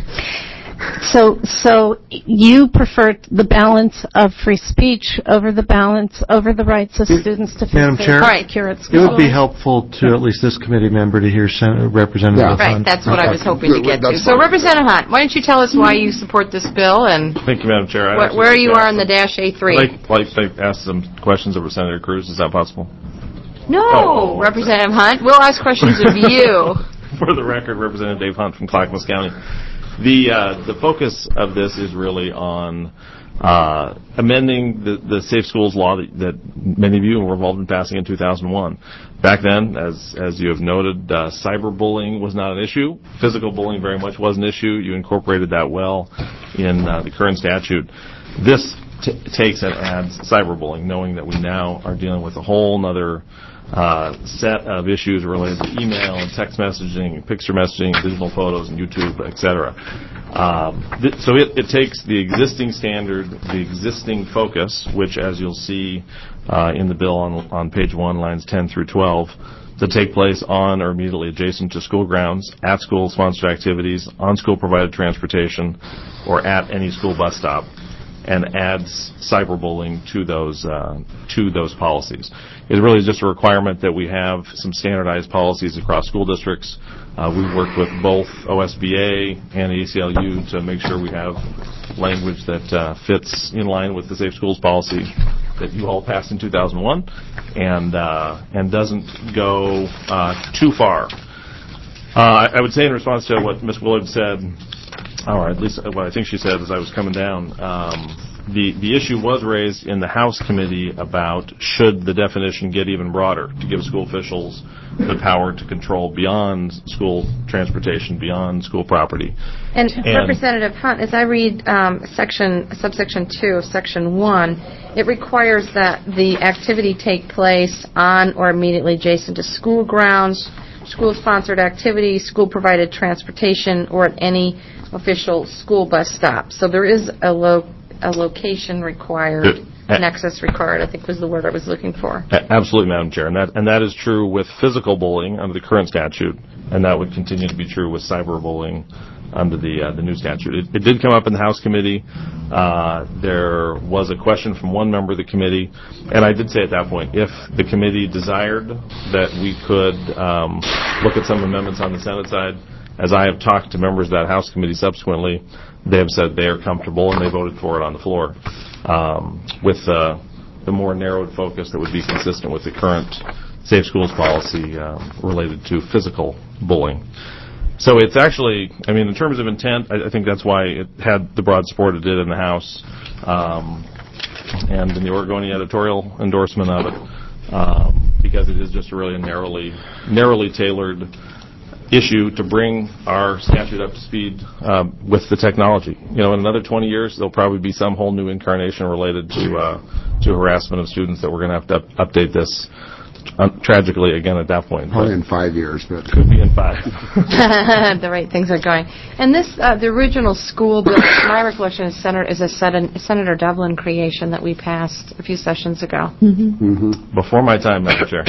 So, so you prefer the balance of free speech over the balance over the rights of students to Madam feel Chair, secure at school. it would be helpful to at least this committee member to hear Sen- Representative Yeah. Right, Hunt. that's what I was hoping to get to. That's So, fine. Representative Hunt, why don't you tell us why you support this bill and Thank you, Madam Chair. wh- where you are on the dash A three? I'd like, like to ask some questions of Senator Cruz. Is that possible? No, Oh. Representative Hunt, we'll ask questions of you. For the record, Representative Dave Hunt from Clackamas County. The uh, the focus of this is really on uh, amending the, the Safe Schools law that, that many of you were involved in passing in two thousand one. Back then, as as you have noted, uh, cyberbullying was not an issue. Physical bullying very much was an issue. You incorporated that well in uh, the current statute. This t- takes and adds cyberbullying, knowing that we now are dealing with a whole other Uh, set of issues related to email and text messaging, and picture messaging, digital photos, and YouTube, et cetera. Um, th- so it, it takes the existing standard, the existing focus, which, as you'll see uh, in the bill on, on page one, lines ten through twelve, to take place on or immediately adjacent to school grounds, at school-sponsored activities, on school-provided transportation, or at any school bus stop, and adds cyberbullying to those uh, to those policies. It really is just a requirement that we have some standardized policies across school districts. Uh, we've worked with both O S B A and A C L U to make sure we have language that uh, fits in line with the Safe Schools policy that you all passed in two thousand one, and uh, and doesn't go uh, too far. Uh, I, I would say in response to what Miz Willard said, or at least what I think she said as I was coming down, um, the, the issue was raised in the House committee about should the definition get even broader to give school officials the power to control beyond school transportation, beyond school property. And, And- Representative Hunt, as I read um, section subsection two of section one, it requires that the activity take place on or immediately adjacent to school grounds, school-sponsored activity, school-provided transportation, or at any official school bus stop. So there is a, lo- a location required, nexus required, I think was the word I was looking for. Absolutely, Madam Chair, and that and that is true with physical bullying under the current statute, and that would continue to be true with cyberbullying under the uh, the new statute. It, it did come up in the House committee. Uh, there was a question from one member of the committee, and I did say at that point, if the committee desired that we could um, look at some amendments on the Senate side, as I have talked to members of that House committee subsequently, they have said they are comfortable, and they voted for it on the floor, um, with uh, the more narrowed focus that would be consistent with the current Safe Schools policy uh, related to physical bullying. So it's actually, I mean, in terms of intent, I, I think that's why it had the broad support it did in the House, um, and in the Oregonian editorial endorsement of it, um, because it is just really a narrowly, narrowly tailored issue to bring our statute up to speed um, with the technology. You know, in another twenty years, there'll probably be some whole new incarnation related to uh, to harassment of students that we're going to have to up- update this. Um, tragically, again, at that point. Probably in five years, but could be in five. The right things are going. And this, uh, the original school bill, my recollection is, Senator, is a Sen- Senator Devlin creation that we passed a few sessions ago. Mm-hmm. Mm-hmm. Before my time, Madam Chair.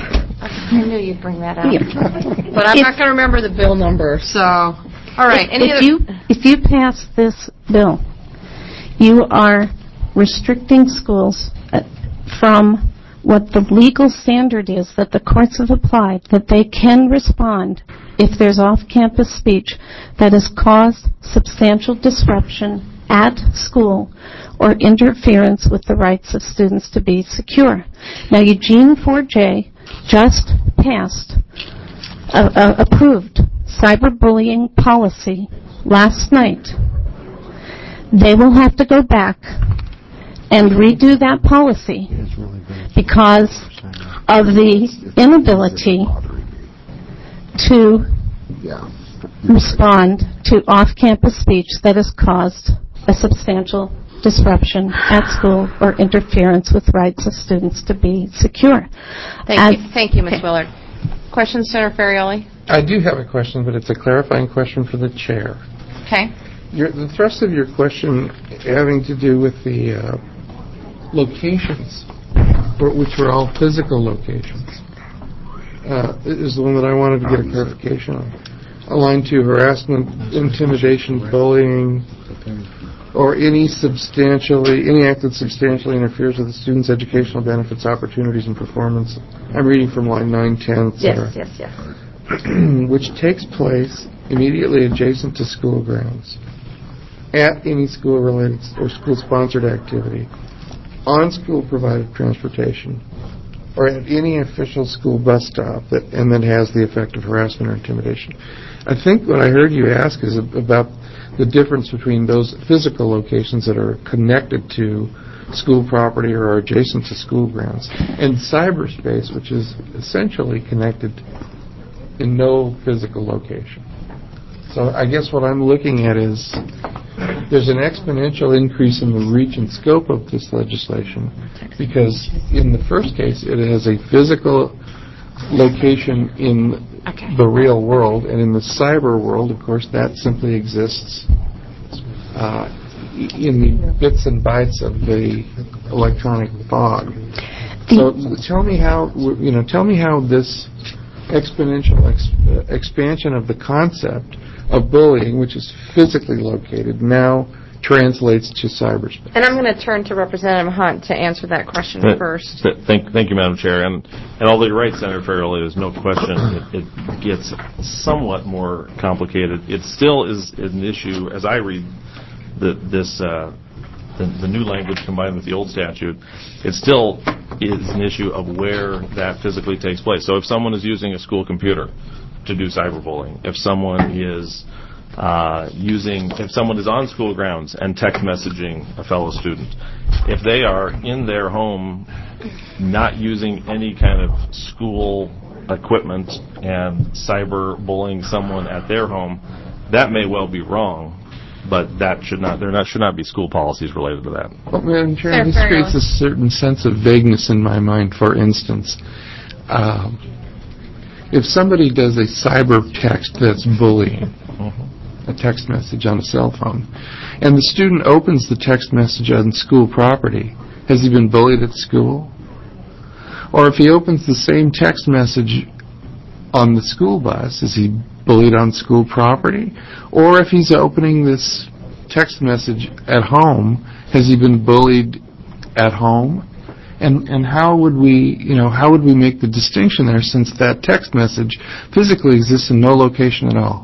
I knew you'd bring that up. But I'm not going to remember the bill number, so. All right. If, Any if other? you if you pass this bill, you are restricting schools uh, from what the legal standard is that the courts have applied, that they can respond if there's off-campus speech that has caused substantial disruption at school or interference with the rights of students to be secure. Now, Eugene four J just passed, uh, uh, approved cyberbullying policy last night. They will have to go back and redo that policy because of the inability to respond to off-campus speech that has caused a substantial disruption at school or interference with rights of students to be secure. Thank As, you, Thank you, Miz Willard. Question, Senator Ferrioli? I do have a question, but it's a clarifying question for the chair. Okay. Your, the thrust of your question having to do with the uh, locations, which were all physical locations, uh, is the one that I wanted to get a clarification on. Aligned to harassment, intimidation, bullying, or any substantially, any act that substantially interferes with the student's educational benefits, opportunities, and performance. I'm reading from line nine, ten, et cetera. Yes, yes, yes. Which takes place immediately adjacent to school grounds, at any school-related or school-sponsored activity, on school-provided transportation, or at any official school bus stop that and that has the effect of harassment or intimidation. I think what I heard you ask is about the difference between those physical locations that are connected to school property or are adjacent to school grounds, and cyberspace, which is essentially connected in no physical location. So I guess what I'm looking at is there's an exponential increase in the reach and scope of this legislation because in the first case it has a physical location in okay. the real world, and in the cyber world, of course, that simply exists uh, in the bits and bytes of the electronic fog. So tell me how you know tell me how this exponential ex- uh, expansion of the concept of bullying, which is physically located, now translates to cyberspace. And I'm going to turn to Representative Hunt to answer that question Th- first. Th- thank, thank you, Madam Chair. And, and although you're right, Senator Farrelly, there's no question it, it gets somewhat more complicated. It still is an issue, as I read the, this, uh, the, the new language combined with the old statute, it still is an issue of where that physically takes place. So if someone is using a school computer to do cyberbullying, if someone is uh, using, if someone is on school grounds and text messaging a fellow student, if they are in their home not using any kind of school equipment and cyberbullying someone at their home, that may well be wrong, but that should not, there not, should not be school policies related to that. Well, Madam Chair, this creates a certain sense of vagueness in my mind. For instance, um, if somebody does a cyber text that's bullying, a text message on a cell phone, and the student opens the text message on school property, has he been bullied at school? Or if he opens the same text message on the school bus, is he bullied on school property? Or if he's opening this text message at home, has he been bullied at home? And and how would we, you know, how would we make the distinction there, since that text message physically exists in no location at all?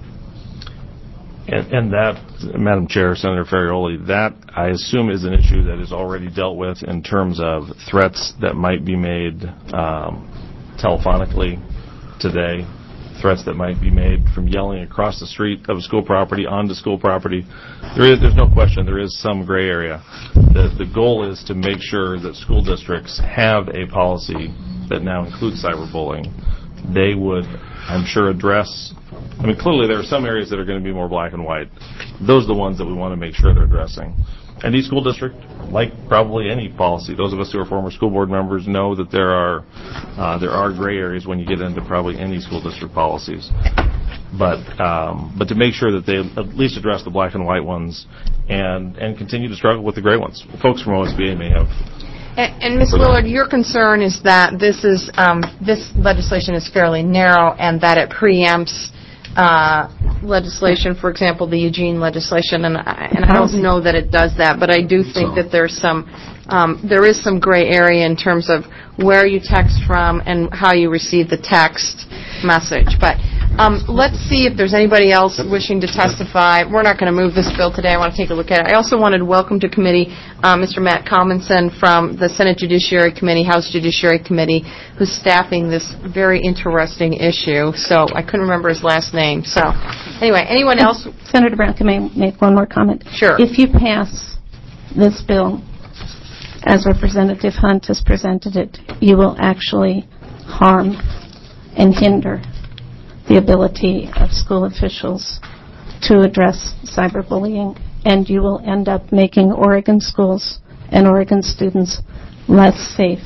And, and that, Madam Chair, Senator Ferrioli, that I assume is an issue that is already dealt with in terms of threats that might be made um, telephonically today, threats that might be made from yelling across the street of a school property onto school property. There is, there's no question, there is some gray area. The, the goal is to make sure that school districts have a policy that now includes cyberbullying. They would, I'm sure, address, I mean, clearly there are some areas that are going to be more black and white. Those are the ones that we want to make sure they're addressing. And each school district, like probably any policy, those of us who are former school board members know that there are uh, there are gray areas when you get into probably any school district policies. But um, but to make sure that they at least address the black and white ones and, and continue to struggle with the gray ones. Folks from O S B A may have... And, and Miz Willard, your concern is that this is um, this legislation is fairly narrow and that it preempts uh, legislation, for example, the Eugene legislation, and I, and I don't know that it does that, but I do think that there's some um, there is some gray area in terms of where you text from and how you receive the text message. But um, let's see if there's anybody else wishing to testify. We're not going to move this bill today. I want to take a look at it. I also wanted to welcome to committee uh, Mister Matt Colmanson from the Senate Judiciary Committee, House Judiciary Committee, who's staffing this very interesting issue. So I couldn't remember his last name. So anyway, anyone else? Senator Brown, can I make one more comment? Sure. If you pass this bill as Representative Hunt has presented it, you will actually harm and hinder the ability of school officials to address cyberbullying, and you will end up making Oregon schools and Oregon students less safe.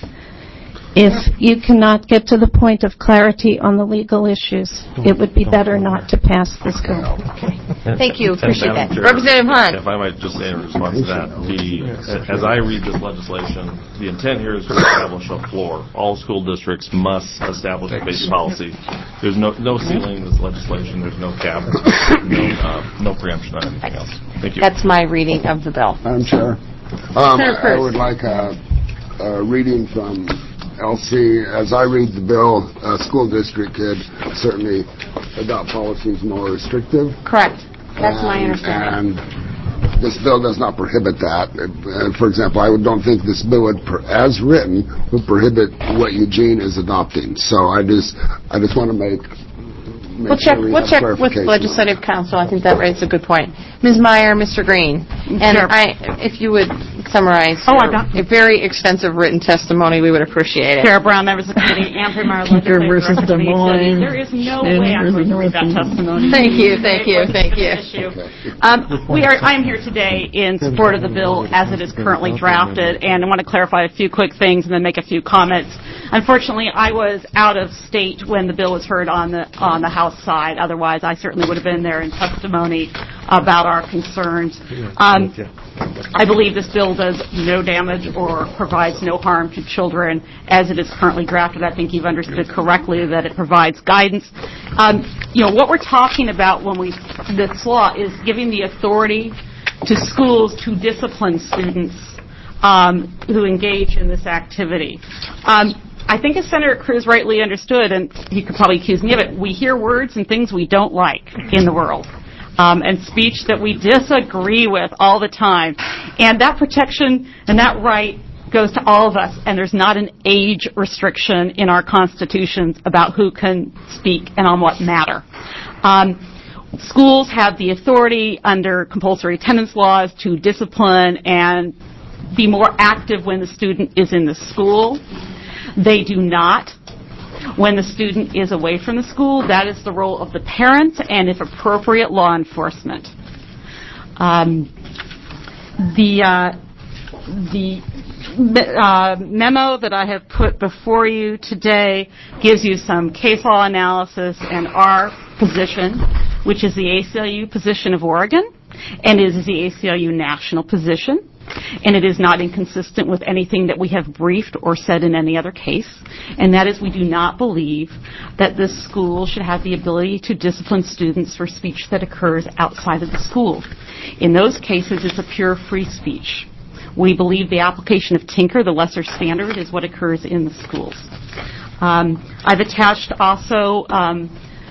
If you cannot get to the point of clarity on the legal issues, it would be better not to pass this bill. Thank you. Appreciate that. Chair, Representative Hunt. If I might just say in response to that, the, as I read this legislation, the intent here is to establish a floor. All school districts must establish a base policy. There's no no ceiling in this legislation. There's no cap, no, uh, no preemption on anything else. Thank you. That's my reading of the bill. Madam Chair, um, I would like a, a reading from L C. As I read the bill, a school district could certainly adopt policies more restrictive. Correct. That's and, my understanding. And this bill does not prohibit that. Uh, for example, I don't think this bill, would, as written, would prohibit what Eugene is adopting. So I just, I just want to make. make We'll check, sure we we'll check with clarification Legislative Council. I think that raises a good point. Miz Meyer, Mister Green, and Sure. I, if you would summarize Oh, your- I got- a very extensive written testimony, we would appreciate it. Chair Brown, members of the committee, and Premier Legislative versus Director Des of the Moines. Utility, there is no way I'm going to read that testimony. Thank you, thank you, thank you. Um, we are, I am here today in support of the bill as it is currently drafted, and I want to clarify a few quick things and then make a few comments. Unfortunately, I was out of state when the bill was heard on the on the House side. Otherwise, I certainly would have been there in testimony about our concerns. Um, I believe this bill does no damage or provides no harm to children as it is currently drafted. I think you've understood correctly that it provides guidance. Um, you know, what we're talking about when we, this law is giving the authority to schools to discipline students um, who engage in this activity. Um, I think as Senator Cruz rightly understood, and he could probably accuse me of it, we hear words and things we don't like in the world. Um, and speech that we disagree with all the time. And that protection and that right goes to all of us, and there's not an age restriction in our constitutions about who can speak and on what matter. Um, schools have the authority under compulsory attendance laws to discipline and be more active when the student is in the school. They do not when the student is away from the school. That is the role of the parent and, if appropriate, law enforcement. Um, the uh, the uh, memo that I have put before you today gives you some case law analysis and our position, which is the A C L U position of Oregon, and it is the A C L U national position, and it is not inconsistent with anything that we have briefed or said in any other case, and that is we do not believe that this school should have the ability to discipline students for speech that occurs outside of the school. In those cases, it's a pure free speech. We believe the application of Tinker, the lesser standard, is what occurs in the schools. Um, I've attached also um,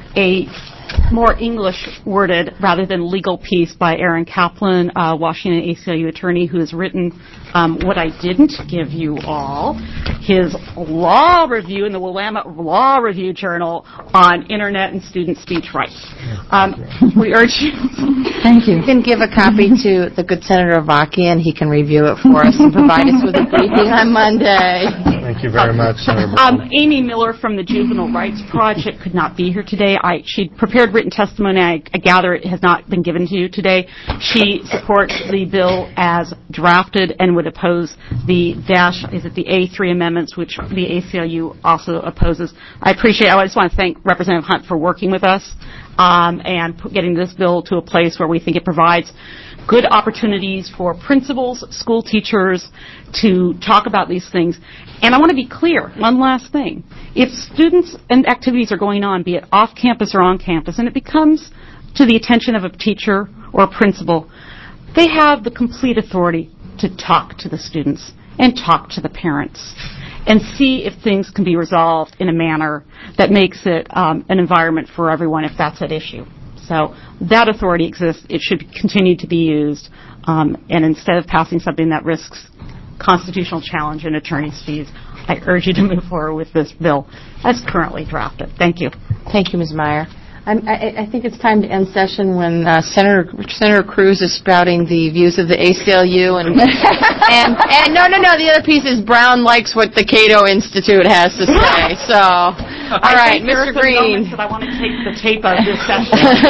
a more English-worded rather than legal piece by Aaron Kaplan, uh, Washington A C L U attorney, who has written um, what I didn't give you all, his law review in the Willamette Law Review Journal on Internet and student speech rights. Um, we urge you. Thank you. You can give a copy to the good Senator Avakian. He can review it for us and provide us with a briefing on Monday. Thank you very much, Senator. Um, Amy Miller from the Juvenile Rights Project could not be here today. I, she prepared written testimony. I, I gather it has not been given to you today. She supports the bill as drafted and would oppose the dash, is it the A three amendments, which the A C L U also opposes. I appreciate, I just want to thank Representative Hunt for working with us um, and put, getting this bill to a place where we think it provides good opportunities for principals, school teachers to talk about these things. And I want to be clear, one last thing. If students and activities are going on, be it off campus or on campus, and it becomes to the attention of a teacher or a principal, they have the complete authority to talk to the students and talk to the parents and see if things can be resolved in a manner that makes it um, an environment for everyone if that's at issue. So that authority exists. It should continue to be used. Um, and instead of passing something that risks constitutional challenge and attorney's fees, I urge you to move forward with this bill as currently drafted. Thank you. Thank you, Miz Meyer. I'm, I, I think it's time to end session when uh, Senator Senator Cruz is spouting the views of the A C L U and and and no no no the other piece is Brown likes what the Cato Institute has to say. So all right, Mister Green. I want to take the tape of this session.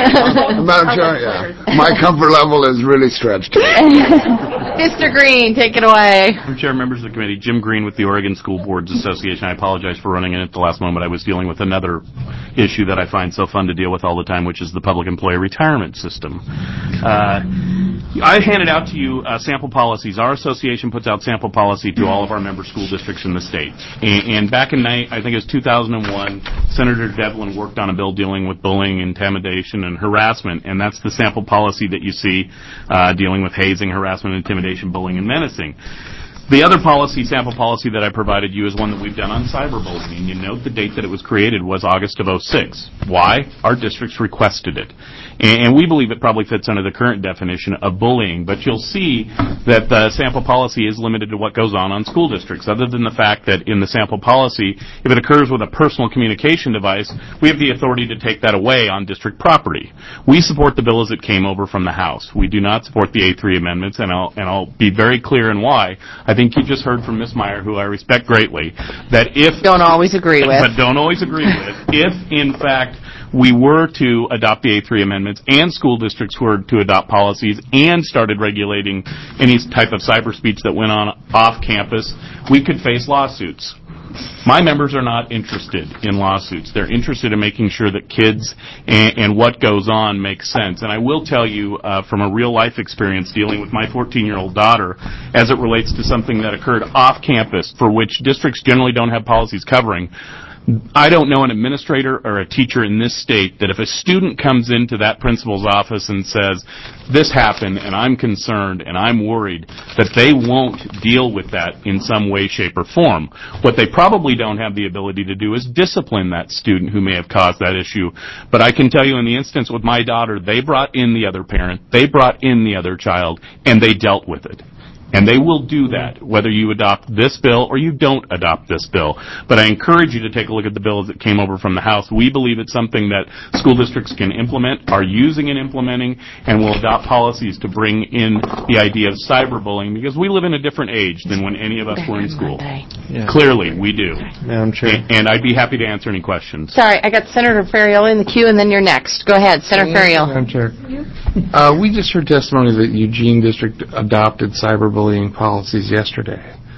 Madam Chair, yeah, my comfort level is really stretched. Mister Green, take it away. Madam Chair, members of the committee, Jim Green with the Oregon School Boards Association. I apologize for running in at the last moment. I was dealing with another issue that I find so fun to deal with all the time, which is the public employee retirement system. Uh, I handed out to you uh, sample policies. Our association puts out sample policy to all of our member school districts in the state. And, and back in, I think it was two thousand one, Senator Devlin worked on a bill dealing with bullying, intimidation, and harassment, and that's the sample policy that you see uh, dealing with hazing, harassment, intimidation, bullying, and menacing. The other policy, sample policy that I provided you is one that we've done on cyberbullying. You note the date that it was created was August of oh six. Why? Our districts requested it. And we believe it probably fits under the current definition of bullying, but you'll see that the sample policy is limited to what goes on on school districts, other than the fact that in the sample policy, if it occurs with a personal communication device, we have the authority to take that away on district property. We support the bill as it came over from the House. We do not support the A three amendments, and I'll, and I'll be very clear in why. I think you just heard from Miz Meyer, who I respect greatly, that if... Don't always agree with. But don't always agree with. If, in fact, we were to adopt the A three amendments and school districts were to adopt policies and started regulating any type of cyber speech that went on off campus, we could face lawsuits. My members are not interested in lawsuits. They're interested in making sure that kids and, and what goes on makes sense. And I will tell you uh, from a real-life experience dealing with my fourteen-year-old daughter as it relates to something that occurred off campus for which districts generally don't have policies covering, I don't know an administrator or a teacher in this state that if a student comes into that principal's office and says, this happened and I'm concerned and I'm worried, that they won't deal with that in some way, shape, or form. What they probably don't have the ability to do is discipline that student who may have caused that issue. But I can tell you in the instance with my daughter, they brought in the other parent, they brought in the other child, and they dealt with it. And they will do that, whether you adopt this bill or you don't adopt this bill. But I encourage you to take a look at the bill as it came over from the House. We believe it's something that school districts can implement, are using and implementing, and will adopt policies to bring in the idea of cyberbullying, because we live in a different age than when any of us were in school. Yeah. Clearly, we do. Madam Chair. And, and I'd be happy to answer any questions. Sorry, I got Senator Ferriello in the queue, and then you're next. Go ahead, Senator Ferriello. Madam Chair. Uh, we just heard testimony that Eugene District adopted cyberbullying policies yesterday.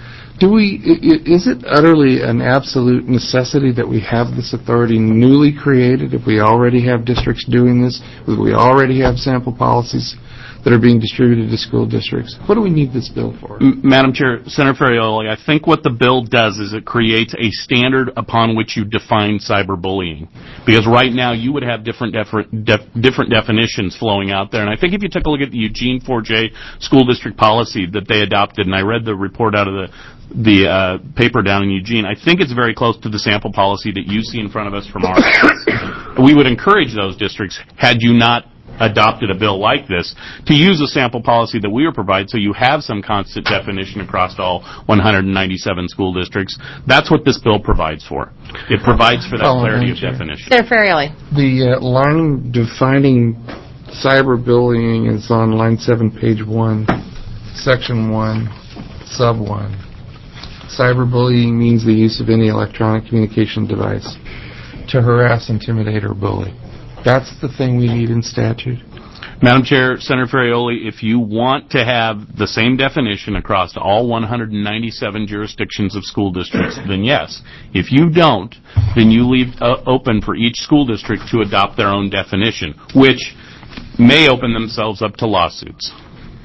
Do we, i- is it utterly an absolute necessity that we have this authority newly created if we already have districts doing this, if we already have sample policies that are being distributed to school districts? What do we need this bill for? M- Madam Chair, Senator Ferrioli, I think what the bill does is it creates a standard upon which you define cyberbullying. Because right now you would have different defer- def- different definitions flowing out there. And I think if you took a look at the Eugene four J school district policy that they adopted, and I read the report out of the the uh, paper down in Eugene, I think it's very close to the sample policy that you see in front of us from our We would encourage those districts, had you not adopted a bill like this, to use a sample policy that we would provide so you have some constant definition across all one hundred ninety-seven school districts. That's what this bill provides for. It provides for that Oh, clarity of Chair. definition. Senator Ferrioli. The uh, line defining cyberbullying is on line seven, page one, section one, sub one. Cyberbullying means the use of any electronic communication device to harass, intimidate, or bully. That's the thing we need in statute. Madam Chair, Senator Ferrioli, if you want to have the same definition across all one hundred ninety-seven jurisdictions of school districts, then yes. If you don't, then you leave uh, open for each school district to adopt their own definition, which may open themselves up to lawsuits.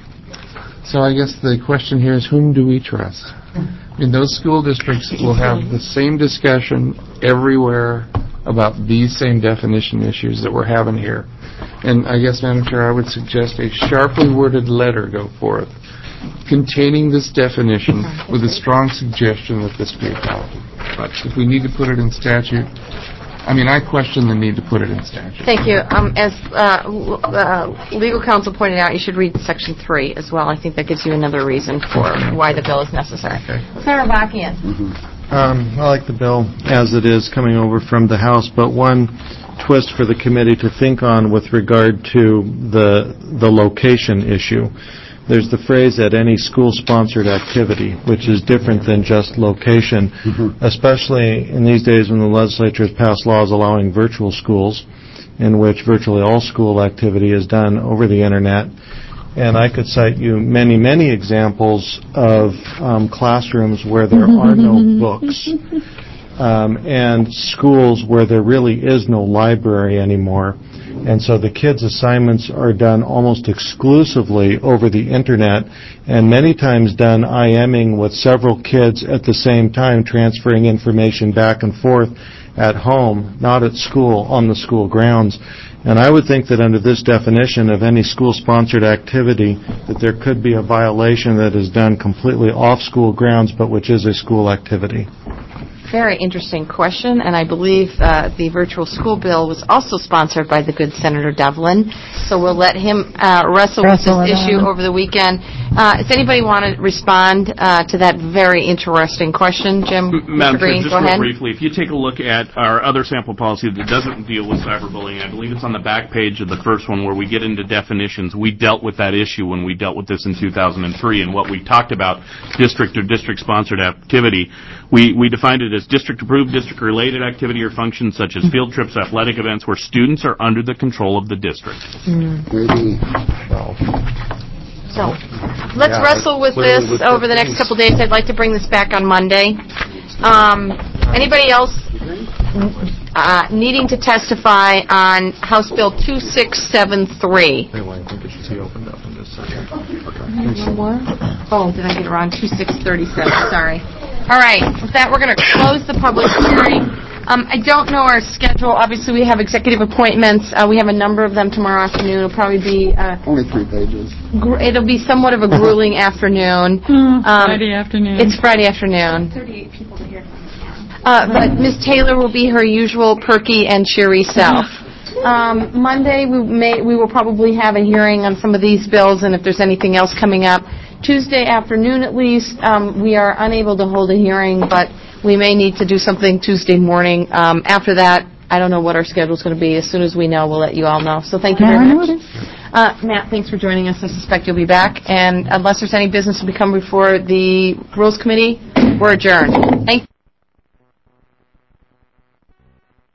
So I guess the question here is, whom do we trust? I mean, those school districts will have the same discussion everywhere about these same definition issues that we're having here. And I guess, Madam Chair, I would suggest a sharply worded letter go forth containing this definition with a strong suggestion that this be adopted. But if we need to put it in statute, I mean, I question the need to put it in statute. Thank you. Um, as uh, l- uh, legal counsel pointed out, you should read section three as well. I think that gives you another reason for why the bill is necessary. Okay. Senator Backian. Um, I like the bill as it is coming over from the House, but one twist for the committee to think on with regard to the the location issue. There's the phrase at any school-sponsored activity, which is different than just location, mm-hmm. especially in these days when the legislature has passed laws allowing virtual schools, in which virtually all school activity is done over the Internet. And I could cite you many, many examples of um, classrooms where there are no books, um, and schools where there really is no library anymore. And so the kids' assignments are done almost exclusively over the Internet, and many times done IMing with several kids at the same time, transferring information back and forth at home, not at school, on the school grounds. And I would think that under this definition of any school-sponsored activity, that there could be a violation that is done completely off school grounds, but which is a school activity. Very interesting question, and I believe uh, the virtual school bill was also sponsored by the good Senator Devlin, so we'll let him uh, wrestle, Wrestle with it this issue out. over the weekend. Uh, does anybody want to respond uh, to that very interesting question? Jim, Madam Mister Green, Chair, just go real ahead. briefly, if you take a look at our other sample policy that doesn't deal with cyberbullying, I believe it's on the back page of the first one where we get into definitions. We dealt with that issue when we dealt with this in two thousand three, and what we talked about, district or district-sponsored activity, we, we defined it as district-approved, district-related activity or functions such as field trips, athletic events, where students are under the control of the district. Maybe. So, let's Yeah, wrestle with clearly this with over the the next things. couple days. I'd like to bring this back on Monday. Um, anybody else uh, needing to testify on House Bill two six seven three? Anyway, I think it should be opened up in this second. One more? Oh, did I get it wrong? two six three seven, sorry. All right, with that, we're going to close the public hearing. Um, I don't know our schedule. Obviously, we have executive appointments. Uh, we have a number of them tomorrow afternoon. It'll probably be... Uh, Only three pages. gr- it'll be somewhat of a grueling afternoon. Um, Friday afternoon. It's Friday afternoon. thirty-eight people to hear from. Uh, but Miz Taylor will be her usual perky and cheery self. Um, Monday, we may we will probably have a hearing on some of these bills, and if there's anything else coming up. Tuesday afternoon, at least, um, we are unable to hold a hearing, but we may need to do something Tuesday morning. Um, after that, I don't know what our schedule is going to be. As soon as we know, we'll let you all know. So thank you very much. Uh, Matt, thanks for joining us. I suspect you'll be back. And unless there's any business to become before the Rules Committee, we're adjourned. Thank you.